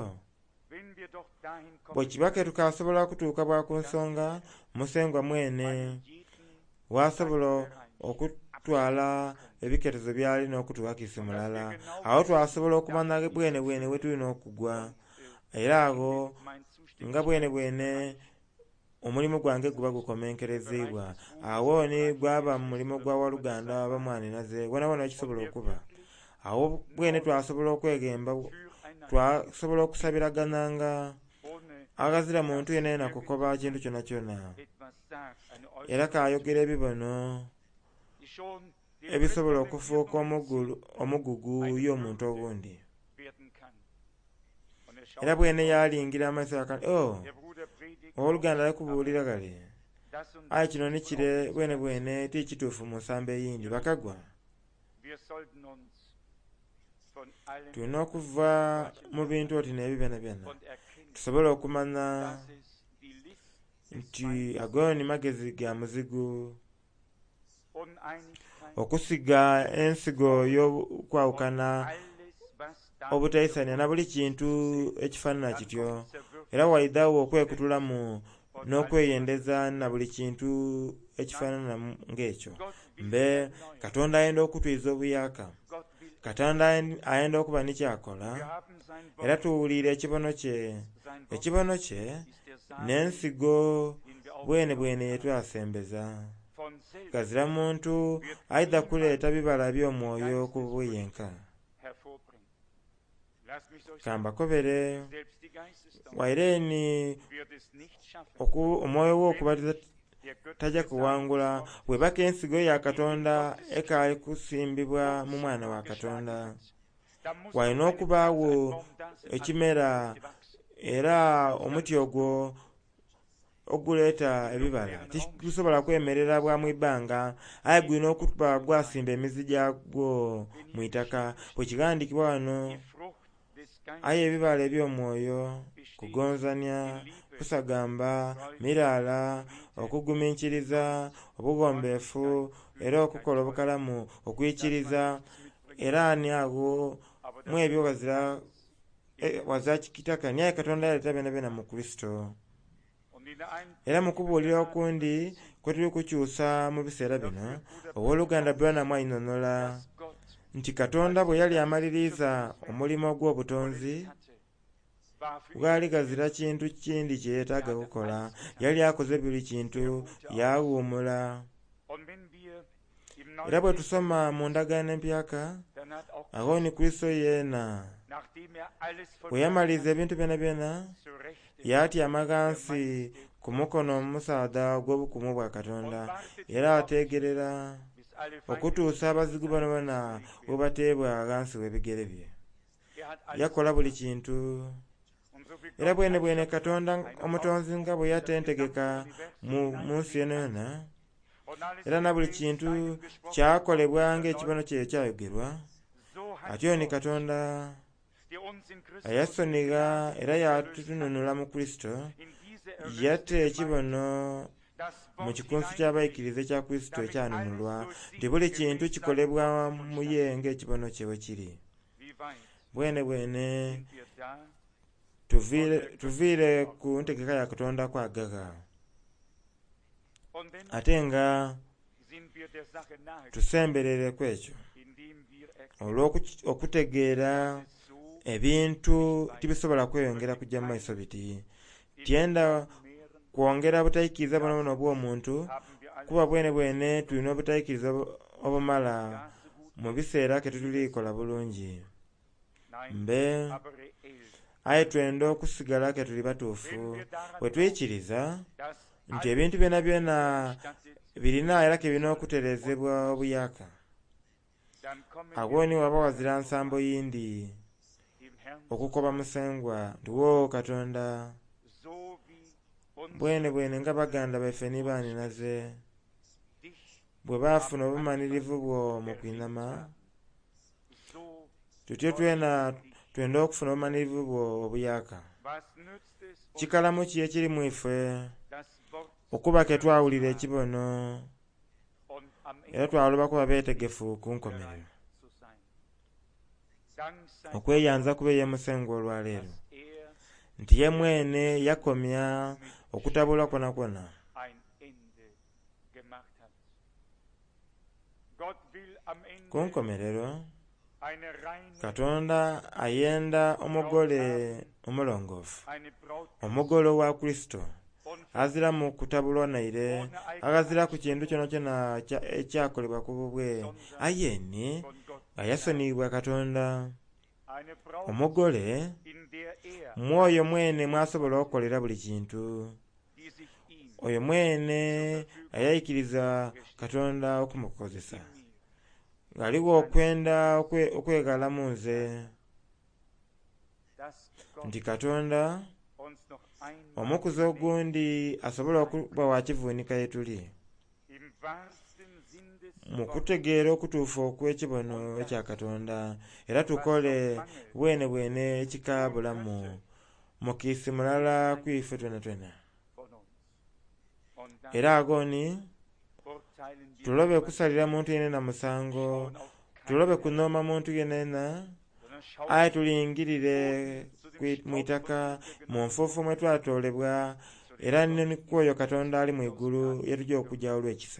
bwe kibake tukasobola kutuuka bwa ku nsonga musengwa mwene wasobola okutwala ebiketezo byalina okutuwakisa mulala, awo twasobola okumanya bwene bwene we tulina okugwa, era ago nga bwene bwene omulimu gwange guba gukomenkerezebwa. Awo ni gwaba mu mulimo gwa waluganda bamwaninaze wona wona kisobola okuba. Awo bwene twasobola okwegemba, twasobola okusabiragananga agazira muntu yena yena kukoba kintu kyona kyona, era kayogera ebibono ebisobola okufuuka omugugu y'omuntu obundi. Era bwene yalingira amaiso akati oh oluganda likubuulira gale ayi kino nikire bwene bwene tikituufu mu nsamba eyindi bakagwa. Tulina okuva mu bintu oti n'ebyo byona byona tusobole okumanya nti ago ni magezi ga muzigu, okusiga ensigo y'okwawukana, obutaisania na buli kintu ekifaanana kityo, era waidhawo okwekutulamu n'okweyendeza na buli kintu ekifaanana ng'ekyo. Mbe Katonda ayenda okutwiza obuyaka, Katonda ayenda okuba nikyakola, era tuwulire ekibono kye. Ekibono kye n'ensigo bwene bwene yetwasembeza. Gazira muntu aidha kuleeta bibala by'omwoyo ku bweyenka. Kambakobere waireni omwoyo wo okubatiza tajja kuwangula bwebaka ensigo ya Katonda ekali kusimbibwa mu mwana wa Katonda. Walina okubaawo ekimera era omuti ogwo oguleeta ebibala tigusobola kwemerera bwa mu ibbanga, aye gulina okuba gwasimba emizi gyagwo mu itaka. Bwekigandikibwa wano aye ebibala eby'omwoyo kugonzania, kusagamba, miraala, okugumiikiriza, obugombeefu, era okukola obukalamu, okwikiriza, era ani ago mu ebyo wazira wazira kitaka naye Katonda yaleeta byona byona mu Kristo. Era mu kubuulira okundi kwe tuli kukyusa mu biseera bino, owooluganda Branham ayinonola nti Katonda bwe yali amaliriza omulimo gw'obutonzi gwali gazira kintu kindi kye yeetaaga kukola, yali akoze buli kintu, yawuumula. Era bwe tusoma mu ndagaano empyaka, aho ni Kristo yeena bwe yamaliriza ebintu byona byona yatya amagansi ku mukono omusaada gw'obukumu bwa Katonda, era ateegerera okutuusa abazigu bano bana bwe bateebwa agansi w'ebigere bye. Yakola buli kintu, era bwene bwene Katonda omutonzi nga bwe yatentegeka mu nsi eno yona, era na buli kintu kyakolebwa ng'ekibono kye ekyayogerwa. Atyo ni Katonda ayasoniga era yatutununula mu Kristo, yatta ekibono mu kikunsu ky'abayikiriza ekya Kristo ekyanunulwa, nti buli kintu kikolebwa mu ye ng'ekibono kye bwe kiri. Bwene bwene tuviire ku ntegeka ya Katonda kwagaga, ate nga tusemberere ku ekyo olw'okutegeera ebintu tibisobola kweyongera kujja mu maiso biti. Tyenda kwongera butayikiriza bonobono bw'omuntu, kuba bwene bwene tulina obutayikiriza obumala mu biseera ke tutuliikola bulungi. Mbe aye twenda okusigala ke tuli batuufu bwe tuyikiriza nti ebintu byona byona birina era ke birina okutereezebwa obuyaka. Agwo ni waba wazira nsambo yindi okukoba musengwa nti wo Katonda bwene bwene nga baganda baffe ni baaninaze bwe baafuna obumanirivu bwo mu kwinama, tutyo twena twenda okufuna obumanirivu bwo obuyaka. Kikalamu ki ekiri mu ife okuba ke twawulira ekibono era twaloba kuba beetegefu ku nkomerero, okweyanza kube ye musengo olwaleero nti ye mwene yakomya okutabula kwona kwona, ku nkomerero Katonda ayenda omugole omulongoofu, omugole wa Kristo azira mu kutabulwa naire, agazira ku kintu kyona kyona ekyakolebwa ku bubwe, ayeni ayasonibwa Katonda. Omugole mwoyo mwene mwasobola okukolera buli kintu, oyo mwene ayayikiriza Katonda okumukozesa, ngaliwo okwenda okwegala mu nze nti Katonda omukuzi ogundi asobola okuba wakivuunika yetuli mu kutegeera okutuufu okw'ekibono ekya Katonda, era tukole bwene bwene ekika bulamu mukiisi mulala kwife twena twena. Era agoni tulobe kusalira muntu yenena musango, tulobe kunooma muntu yenena, aye tulingirire mwitaka mu nfuufu mwe twatoolebwa, era nikwoyo Katonda ali mu igulu yetujja okujja olw'ekisa.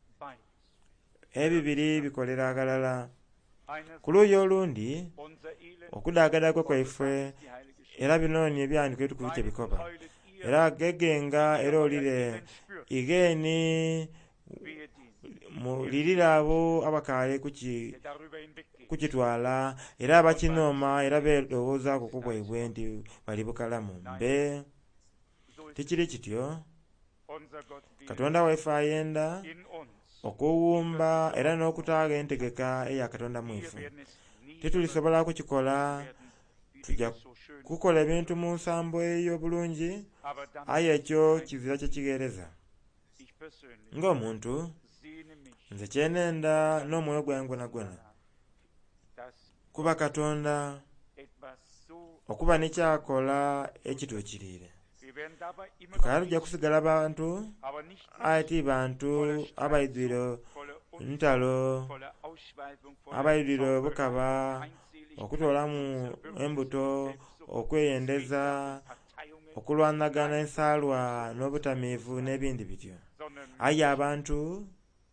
Ebibiri bikolera agalala. Ku luuyi olundi okudaagadagwa kwaife, era binooni ebyandiko ebitukuvu kye bikoba, era gegenga era olire igeni mulirira abo abakaale kukitwala, era abakinooma era beerowooza ku kubwaibwe nti bali bukalamu mbe. Tikiri kityo. Katonda waife ayenda okuwumba era n'okutaaga entegeka eya Katonda mwifu. Titulisobola kukikola, tujja kukola ebintu mu nsambo eyo bulungi, aye ekyo kizira kye kigeereza. Ng'omuntu nze kyenenda n'omwoyo gwange gwona gwona kuba Katonda okuba nekyakola ekituukirire. Tukala tujja kusigala bantu, aye ti bantu abaidwire ntalo, abaidwire obukaba, okutoolamu embuto, okweyendeza, okulwanagana ensaalwa n'obutamiivu n'ebindi bityo. Aye abantu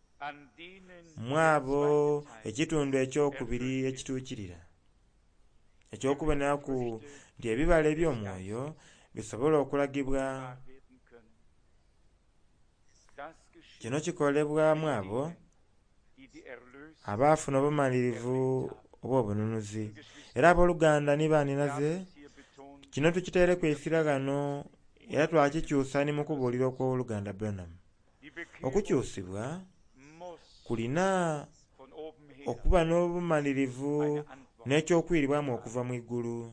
mwabo ekitundu ekyokubiri ekituukirira, ekyokuboneraku nti ebibala eby'omwoyo bisobola okulagibwa. Kino kikolebwamu abo abaafuna obumalirivu oba obununuzi. Era abooluganda niba ninaze, kino tukiteere ku esiragano era twakikyusa ni mu kubuulira okw'oluganda Branham. Okukyusibwa kulina okuba n'obumalirivu n'ekyokwiribwamu okuva mu igulu.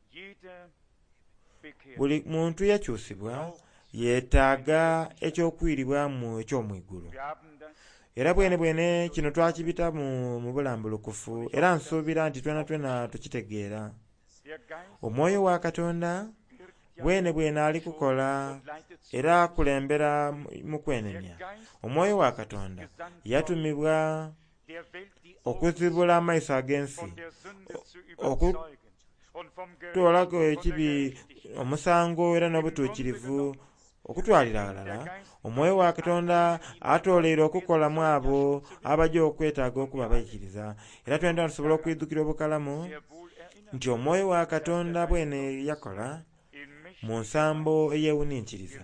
Buli muntu yakyusibwa yeetaaga ekyokwiribwamu eky'omwigulu. Era bwene bwene kino twakibita mu bulambulukufu, era nsuubira nti twena twena tukitegeera. Omwoyo wa Katonda bwene bwene ali kukola era akulembera mu kwenenya. Omwoyo wa Katonda yatumibwa okuzibula amaiso ag'ensi, okutoolako ekibi, omusango era n'obutuukirivu, okutwalira abalala. Omwoyo wa Katonda atooleire okukolamu abo abajja okwetaaga okuba abayikiriza. Era twenda tusobola okwidukira obukalamu nti omwoyo wa Katonda bwene yakola mu nsambo eyewuniikiriza.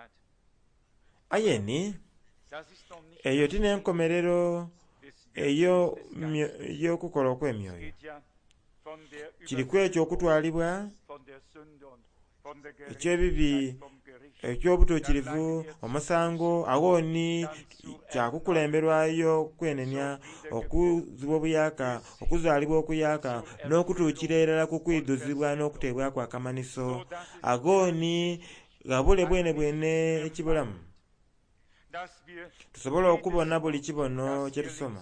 Ayeni eyo tina enkomerero ey'okukola okw'emyoyo. Kiriku ekyo okutwalibwa, eky'ebibi, eky'obutuukirivu, omusango, awooni kyakukulemberwayo kwenenya, okuzibwa obuyaka, okuzaalibwa okuyaka, n'okutuukira erala ku kwiduzibwa n'okuteebwaku akamaniso. Agooni gabule bwene bwene ekibulamu. Tusobola okubona buli kibono kye tusoma.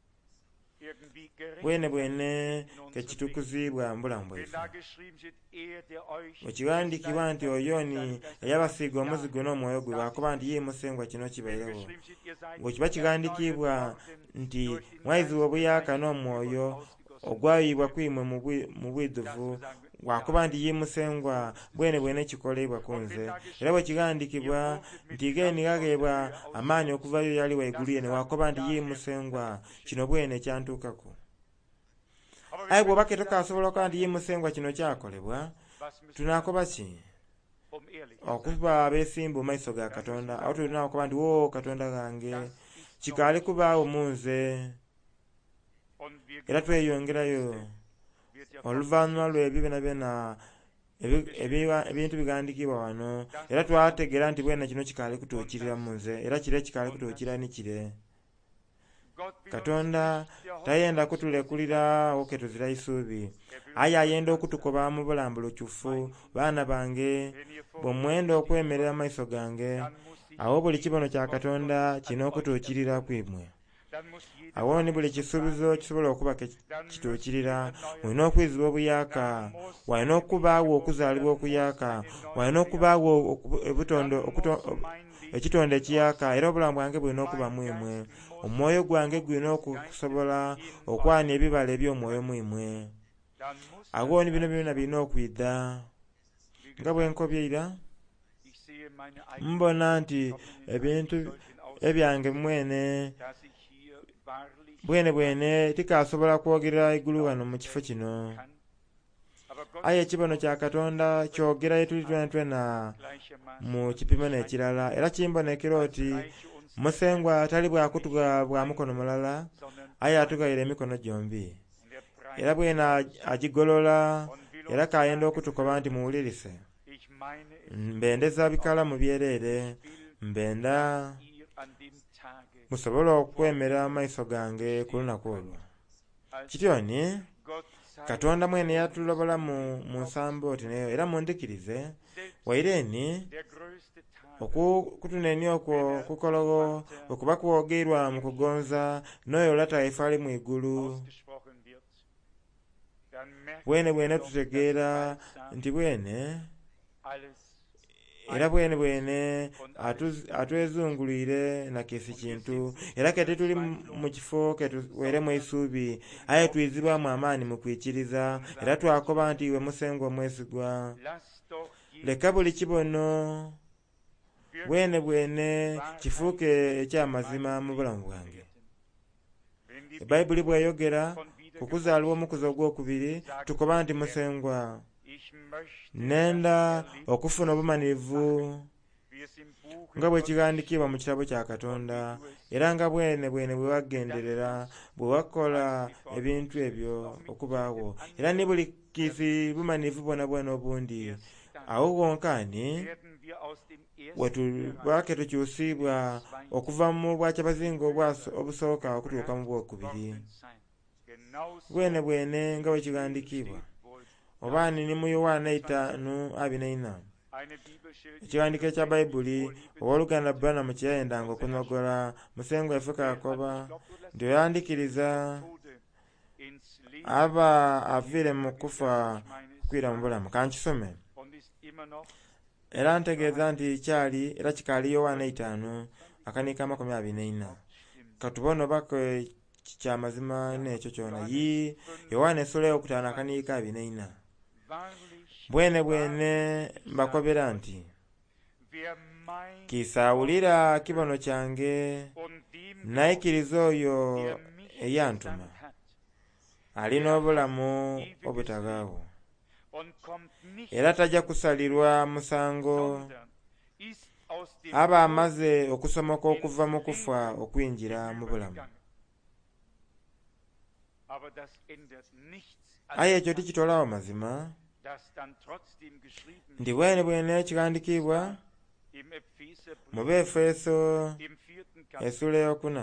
Bwene bwene kekitukuzibwa mu bulamu bwaife. Wekiwandiikibwa nti oyoni eyabasiiga omuzigo n'omwoyo gwe lwakuba nti ye musengwa kino kibairewo. Bwekiba kiwandiikibwa nti mwayizibwa obuyaka n'omwoyo ogwayibwa kwimwe mu bwiduvu wakuba nti yimusengwa bwene bwene kikolebwa kunze era bwe kigandikibwa nti geni gagebwa amaanyi okuvayo yali waigulu yene wakuba nti yimusengwa kino bwene kyantuukako. aye bw'oba tokasobola okuba nti yimusengwa kino kyakolebwa tunaakoba ki okuba abeesimbu mu maiso ga Katonda awo tulina okuba nti wo Katonda gange kikaali kubaawo munze era tweyongerayo oluvannyuma lw'ebyo byonna byonna ebintu bigandikibwa wano era twategeera nti bwena kino kikaali kutuukirira munze era kire kikaali kutuukira ni kire. Katonda tayenda kutulekulira oke tuzira isuubi aye ayenda okutukoba mu bulambulukufu. baana bange bw'omwenda okwemerera maiso gange awo buli kibono kya Katonda kino okutuukirira kwimwe. awo ni buli kisuubizo kisobola okuba kituukirira. olina okwizibwa obuyaaka, walina okubaawo okuzaalibwa okuyaaka, walina okubaawo ekitonde ekiyaka era obulamu bwange bulina okuba mwimwe. omwoyo gwange gulina okusobola okwania ebibala eby'omwoyo mwimwe. awo ni bino byonna birina okwidda nga bwe nkobyeira mbona nti ebintu ebyange mwene bwene bwene tikasobola kwogerera igulu wano mu kifo kino. aye ekibono kya Katonda kyogera etuli twena twena mu kipimo n'ekirala era kimbonekera oti musengwa atali bwakutuga bwa mukono mulala aye atugayira emikono gyombi era bwena agigolola era kayenda okutukoba nti muwulirise. mbendeza bikala mu byereere mbenda musobola okwemera maiso gange ku lunaku olwo. kityoni Katonda mwene yatulobola mu nsambo oti neyo era mundikirize waireni okukutuneni okwo kukologo okuba kwogerwa mu kugonza noyo lataifa ali mu igulu. bwene bwene tutegeera nti bwene era bwene bwene atwezungulire na kesi kintu era kete tuli mu kifo ketuweeremu isuubi aye twizibwamu amaanyi mu kwikiriza era twakoba nti iwe musengwa omwesigwa. leka buli kibono bwene bwene kifuuke ekyamazima mu bulamu bwange. ebayibuli bweyogera ku kuzaalibwa omukuzo ogwokubiri tukoba nti musengwa. nenda okufuna obumanyirivu nga bwe kigandikibwa mu kitabo kya Katonda era nga bwene bwene bwe wagenderera bwe wakola ebintu ebyo okubaawo era ni buli kisi bumanyirivu bwona bwona obundi awo wonkani wetubake tukyusibwa okuva mu bwakyabazinga obusooka okutuuka mu bwokubiri. bwene bwene nga bwe kigandikibwa obaani ni mu Yowaana itaano abiri na ina ekiwandiiko ekya bayibuli owooluganda Branham kyeyayendanga okunogola musengwa yaffe Yakoba nti oyandikiriza aba aviire mu kufa kwira mu bulamu. kankisome era ntegeeza nti kyali era kikaali Yowaana itaano akaniika amakumi abiri na ina katubona obako kyamazima n'ekyo kyona yi Yowaana essula ey'okutaano akaniika abiri na ina. bwene bwene mbakobera nti kisaawulira kibono kyange naikiriza oyo eyantuma alina obulamu obutagaawo era tajja kusalirwa musango aba amaze okusomoka okuva mu kufa okwingira mu bulamu. aye ekyo tikitolawo mazima nti bwene bwene kigandikibwa mu Befeso essula ey'okuna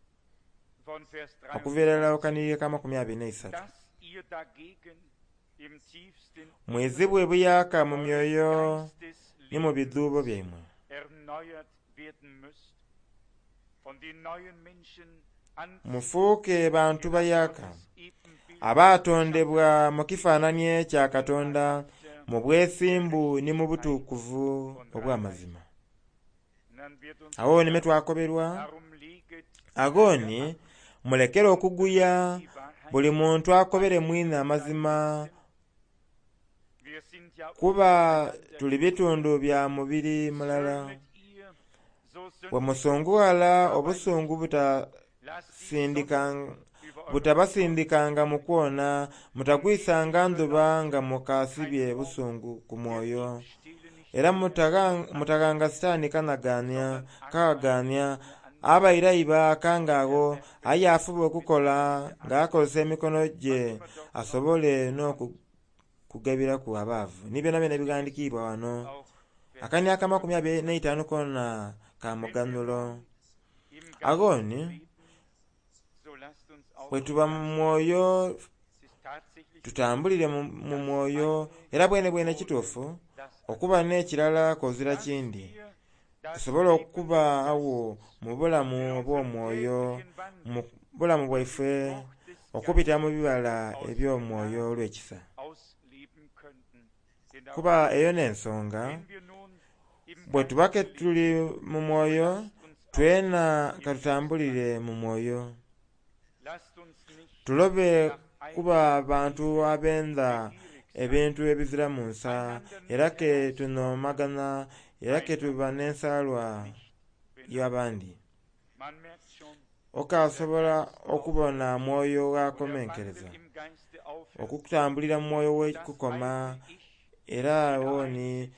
okuviira okaniika amakumi abiri n'esatu mwezibwe buyaaka mu myoyo ni mu biduubo byammwe mufuuke bantu bayaaka abaatondebwa mu kifaananyi kya Katonda mu bwesimbu ni mu butuukuvu obw'amazima. awo nime twakoberwa agoni mulekere okuguya buli muntu akobere mwine amazima kuba tuli bitundu bya mubiri mulala. Bwe musunguwala obusungu butasindikanga butabasindikanga mu kwona, mutagwisanga nzuba nga mukasibye busungu ku mwoyo. Era mutakanga sitaani kanaganya kakaganya abairayiba kangago aye afuba okukola ng'akozesa emikono gye asobole n'okugabira ku abaavu. Ni byonna byonna bigandiikibwa wano. Akani akamakumi abiri n'etaano konna ka muganulo. Agoni bwe tuba mu mwoyo tutambulire mu mwoyo, era bwene bwene kituufu okuba n'ekirala kozira kindi. Tusobole okuba awo mu bulamu bw'omwoyo, mu bulamu bwaife okupita mu bibala eby'omwoyo olw'ekisa. Kuba eyo n'ensonga bwe tubake tuli mu mwoyo, twena katutambulire mu mwoyo. Tulobe kuba abantu abenza ebintu ebizira mu nsa, era ke tunomagana, era ke tuba n'ensalwa y'abandi. Okasobola okubona mwoyo wakomenkereza, okutambulira mu mwoyo w'ekukoma, era woni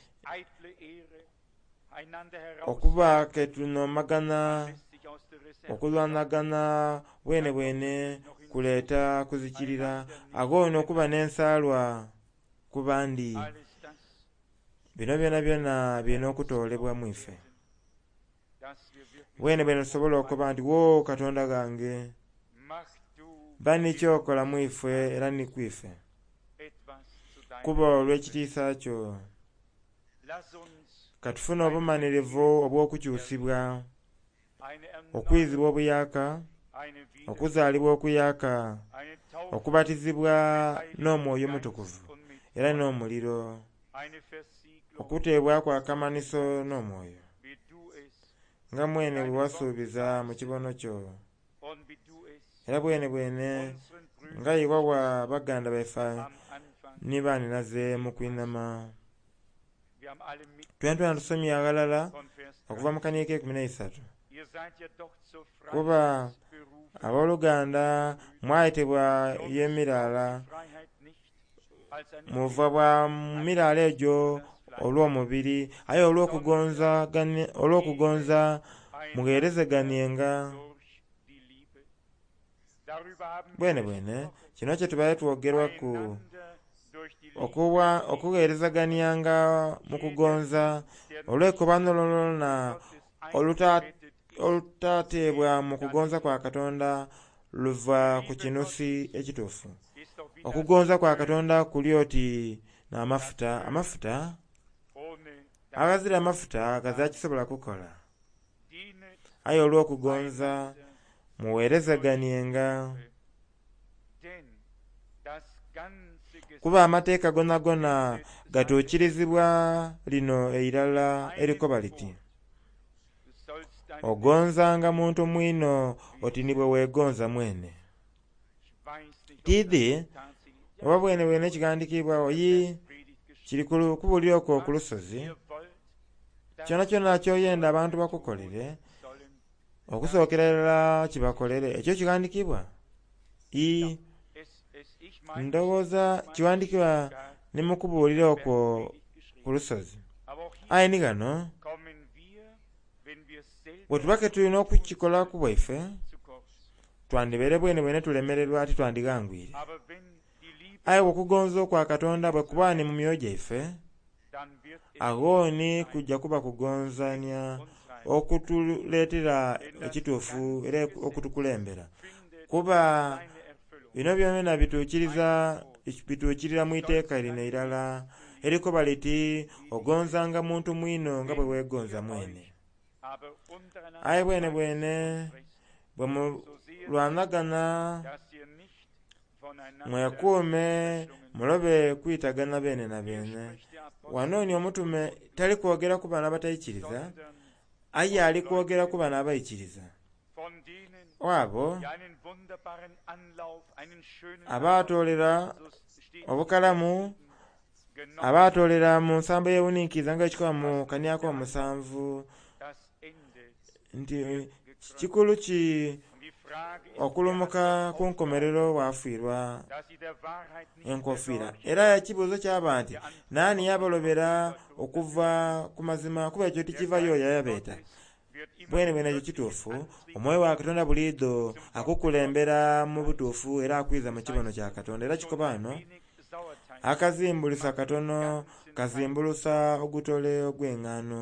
okuba ke tunomagana, okulwanagana bwene bwene kuleeta kuzikirira, agoni okuba n'ensalwa ku bandi. Bino byonna byonna birina okutoolebwa mu ife. Bwene bwene tusobola okuba nti wo Katonda gange bani kyokola mu ife era ni ku ife. Kuba olw'ekitiisa kyo katufuna obumanirivu obw'okukyusibwa, okwizibwa obuyaka, okuzaalibwa okuyaka, okubatizibwa n'omwoyo mutukuvu era n'omuliro, okuteebwa kwa kamaniso n'omwoyo, nga mwene bwe wasuubiza mu kibono kyo, era bwene bwene nga iwawa baganda baife ni baaninaze mu kwinama. Twena twena tusomye agalala okuva mu kaniika ekumi n'esatu. Kuba abooluganda mwayitibwa y'emiraala, muva bwa miraala egyo olw'omubiri, aye olw'okugonza olw'okugonza mugeerezeganyenga. Bwene bwene kino kye tubaye twogerwaku, okuwa okugeerezaganyanga mu kugonza olw'ekubanololona olutateebwa mu kugonza kwa Katonda luva ku kinusi ekituufu. Okugonza kwa Katonda kuli oti n'amafuta. Amafuta agazira amafuta gazakisobola kukola, aye olw'okugonza muweerezaganyenga. Kuba amateeka gonna gonna gatuukirizibwa lino eirala erikoba liti, ogonzanga muntu mwino oti ni bwe weegonza mwene. Tidhi oba bwene bwene ekigandikibwawo yi kiri kubulira okwo ku lusozi, kyona kyona kyoyenda abantu bakukolere, okusookera ddala kibakolere, ekyo kigandikibwa i ndowooza kiwandikibwa ne mu kubuulira okwo ku lusozi. Aye ni gano bwe tubake tulina okukikola ku bwaife, twandibeere bwene bwene tulemererwa ati twandigangwire. Aye okugonza okwa Katonda bwe kuba ni mu myoyo gyaife, agoni kujja kuba kugonzanya okutuleetera ekituufu era okutukulembera. Kuba bino byonna bituukiriza bituukirira mu iteeka lino irala erikoba liti, ogonzanga muntu mwino nga bwe weegonza mwene. Aye bwene bwene bwe mulwanagana mwekuume, mulobe kwitagana bene na bene. Wanooni omutume tali kwogera ku bana batayikiriza, aye ali kwogera ku bana abayikiriza, wabo abaatoolera obukalamu abaatolera mu nsambo y'ebuniikiriza ng'ekikola mu kaniako omusanvu nti kikulu ki okulumuka ku nkomerero waafiirwa enkofiira. Era ekibuuzo kyaba nti naani yabalobera okuva ku mazima kuba ekyo tikivayo oyo yabeeta. Bwene bwene ekyo kituufu. Omwoyo wa Katonda buliido akukulembera mu butuufu era akwiza mu kibono kya Katonda. Era kikobaano akazimbulusa katono kazimbulusa ogutole ogw'eŋŋaano.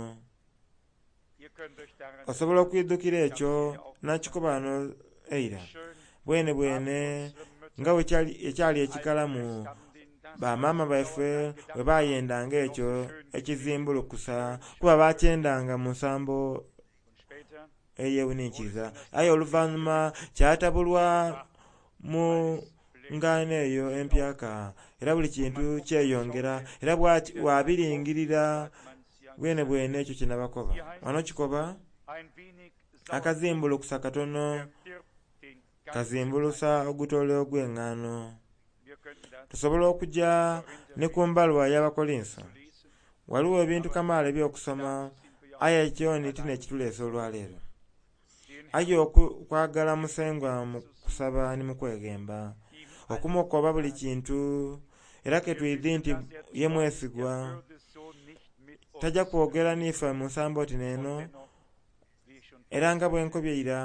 Osobola okwiddukira ekyo nakikobaano eira. Bwene bwene nga bwe ekyali ekikalamu bamaama baffe bwe baayendanga ekyo ekizimbulukusa kuba baakyendanga mu nsambo ey'ebuniikiriza. Aye oluvannyuma kyatabulwa mu ngaano eyo empyaka era buli kintu kyeyongera era bwabiringirira. Bwene bwene ekyo kinabakoba wano kikoba akazimbulukusa katono kazimbulusa ogutole ogw'eŋŋaano. Tusobola okujja ne ku mbaluwa y'Abakolinso. Waliwo ebintu kamaala eby'okusoma aye ekyo niti nekituleesa olwaleero. Aye okwagala musengwa mu kusaba ne mu kwegemba okumukoba buli kintu era ketuyidde nti ye mwesigwa tajja kwogera niife mu nsambo oti n'eno era nga bwe nkobyeira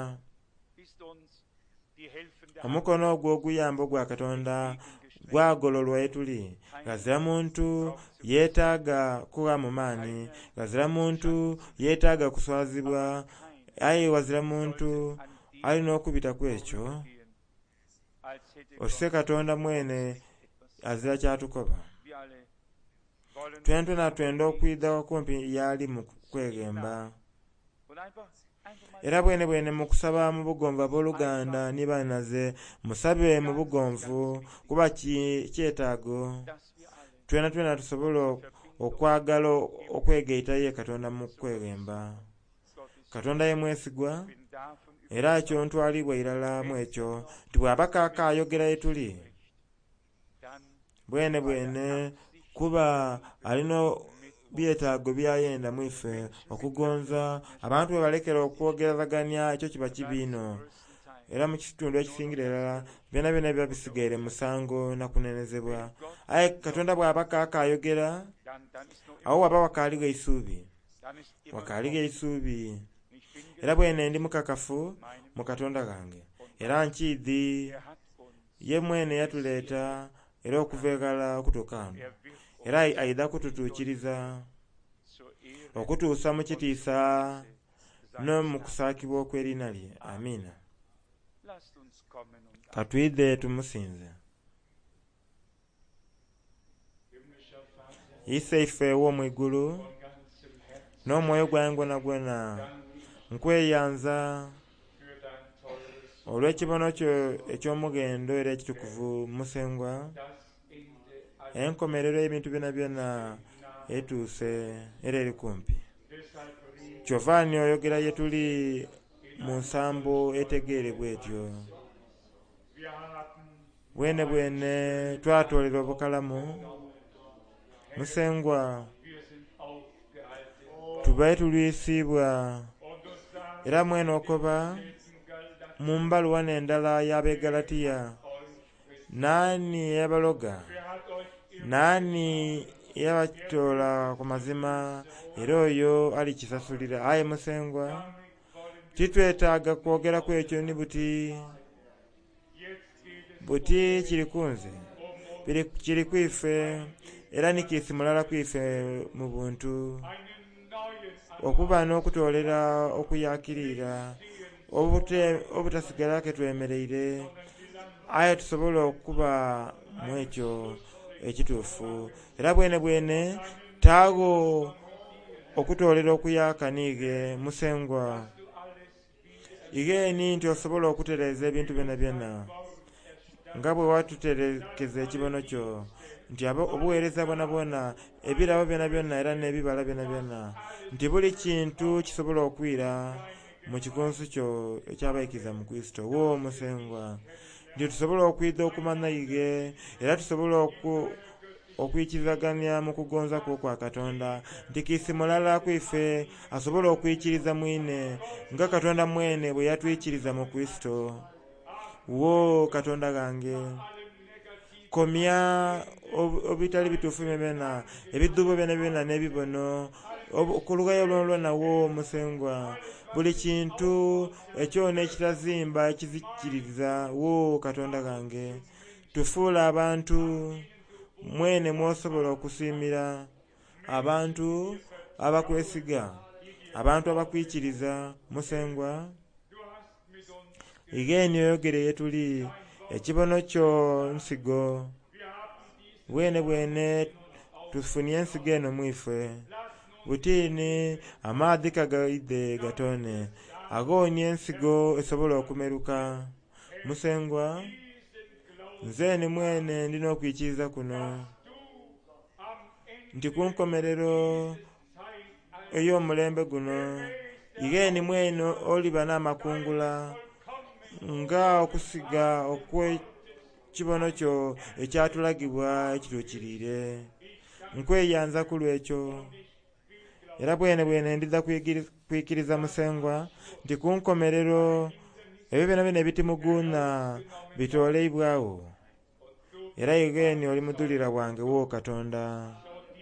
omukono ogwo oguyamba ogwa Katonda gwagololwa etuli. Gazira muntu yeetaaga kuba mu maani, gazira muntu yeetaaga kuswazibwa, aye wazira muntu alina okubita ku ekyo osise Katonda mwene azira kyatukoba. Twentwe twenda okwidda kumpi yali mu kwegemba era bwene bwene mu kusaba mu bugonvu abooluganda niba naze musabe mu bugonvu kuba kyetaago. Twena twena tusobola okwagala okwegaita ye Katonda mu kwegemba. Katonda ye mwesigwa era ekyo ntwalibwa irala mu ekyo nti bw'abakaaka ayogera etuli bwene bwene kuba alina byetaago byayenda mu ife okugonza abantu bwe balekera okwogeraganya ekyo kiba kibiino era mu kitundu ekisingira erala byonna byonna biba bisigaire musango na kunenezebwa. Aye Katonda bw'abakaaka ayogera awo waba wakaaliwo eisuubi wakaaliwo eisuubi era bwene ndi mukakafu mu Katonda gange era nkiiddi ye mwene yatuleeta era okuveegala okutuuka wano era ayida kututuukiriza okutuusa mu kitiisa no mu kusaakibwa okw'erinnya lye. Amiina. Katuyidde tumusinze. Ise ife w'omu ggulu n'omwoyo gwange gwonna gwonna nkweyanza olw'ekibono kyo eky'omugendo era ekitukuvu musengwa. Enkomerero y'ebintu byonna byonna etuuse era eri kumpi. Kyova ni oyogera ye tuli mu nsambo etegeere bwetyo. Bwene bwene twatolera obukalamu musengwa tubaye tulwisibwa era mwene okoba mu mbaluwa n'endala y'Abegalatiya. Naani yabaloga? Naani yabatoola ku mazima era oyo alikisasulira? Aye musengwa titwetaaga kwogera ku ekyo ni buti buti kiri kunze kiri kwife era nikiisi mulala kwife mu buntu okuba n'okutoolera okuyakirira obutasigala ke twemereire. Aye tusobola okuba mu ekyo ekituufu era bwene bwene taago okutoolera okuyakaniige musengwa igeni nti osobola okutereeza ebintu byonna byonna nga bwe watuterekeza ekibono kyo nti obuweereza bwonna bwonna ebirabo byonna byonna era n'ebibala byonna byonna nti buli kintu kisobola okwira mu kigonso kyo ekyabayikiza mu Kristo wo musengwa nti tusobola okwidda okumanya ige era tusobola okwikirizaganya mu kugonza kwa Katonda nti Kristo mulala kwiffe asobola okwikiriza mwine nga Katonda mwene bwe yatwikiriza mu Kristo. Wo Katonda gange, komya obitali bituufu byonna, ebiddubo byonna byonna n'ebibono ku lugayo lwonna wo Musengwa, buli kintu ekyona ekitazimba ekizikiriza wo Katonda gange, tufuula abantu mwene mwosobola okusiimira, abantu abakwesiga, abantu abakwikiriza Musengwa. Igeni oyogereye tuli ekibono kyo nsigo, bwene bwene tufunye ensigo eno mwiffe, butiini amaadhi kagaide gatone agoonye ensigo esobola okumeruka. Musengwa, nze ni mwene ndina okwikiriza kuno nti ku nkomerero ey'omulembe guno igeni mwene oliba n'amakungula nga okusiga okw'ekibono kyo ekyatulagibwa ekituukirire. Nkweyanza ku lwekyo, era bwene bwene ndiza kwikiriza Musengwa nti ku nkomerero ebyo byonna byonna ebitimuguuna bitoolebwawo, era igeni oli mudulira bwange wo Katonda.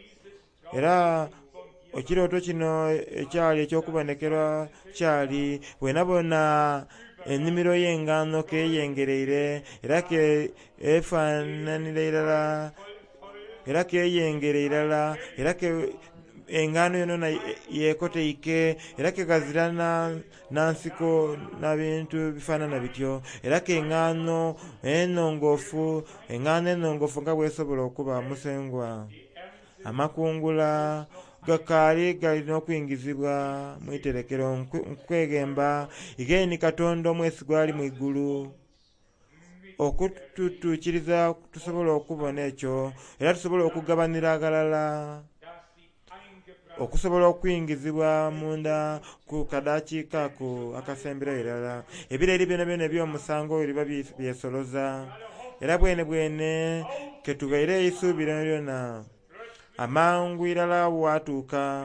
Era ekirooto kino ekyali ekyokubonekerwa kyali bwenabona ennimiro y'engano keeyengereire era ke efaananira irala era keeyengere irala era ke engano yonna yeekoteike era kegazirana nansiko na bintu bifaanana bityo, era ke engano ennongoofu engano ennongoofu nga bwesobola okuba. Musengwa, amakungula gakaali galina okuyingizibwa mu iterekero. Nkwegemba igeni Katonda omwesigwa ali mu igulu okututuukiriza tusobola okubona ekyo, era tusobola okugabanira agalala, okusobola okuyingizibwa munda ku kadakiika ako akasembera irala. Ebireeri byonna byonna eby'omusango eriba byesoloza, era bwene bwene ketubaire eisuubiro lyonna amangu irala bwatuuka,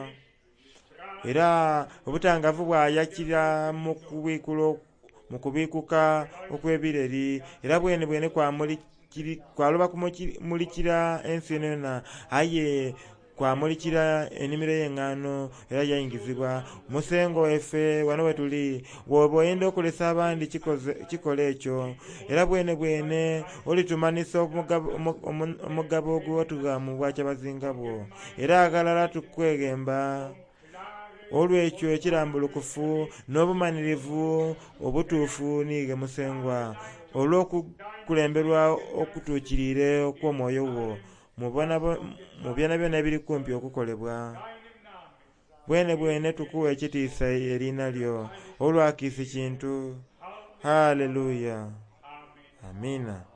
era obutangavu bwayakira mu kubiikulo mu kubiikuka okw'ebireeri, era bwene bwene kwaloba kumulikira ensi yonna, aye kwamulikira ennimiro y'engano era yayingizibwa. Musengo weffe wano wetuli, bw'oba oyenda okulesa abandi kikola ekyo, era bwene bwene olitumanisa omugabo ogw'otugamu bwakyabazinga bwo, era agalala tukwegemba olw'ekyo ekirambulukufu n'obumanirivu obutuufu niige Musengwa, olw'okukulemberwa okutuukirire okw'omwoyo wo mu byonna byonna ebiri kumpi okukolebwa. Bwene bwene tukuwa ekitiisa erinnya lyo olwakiisa kintu. Haleluya, amina.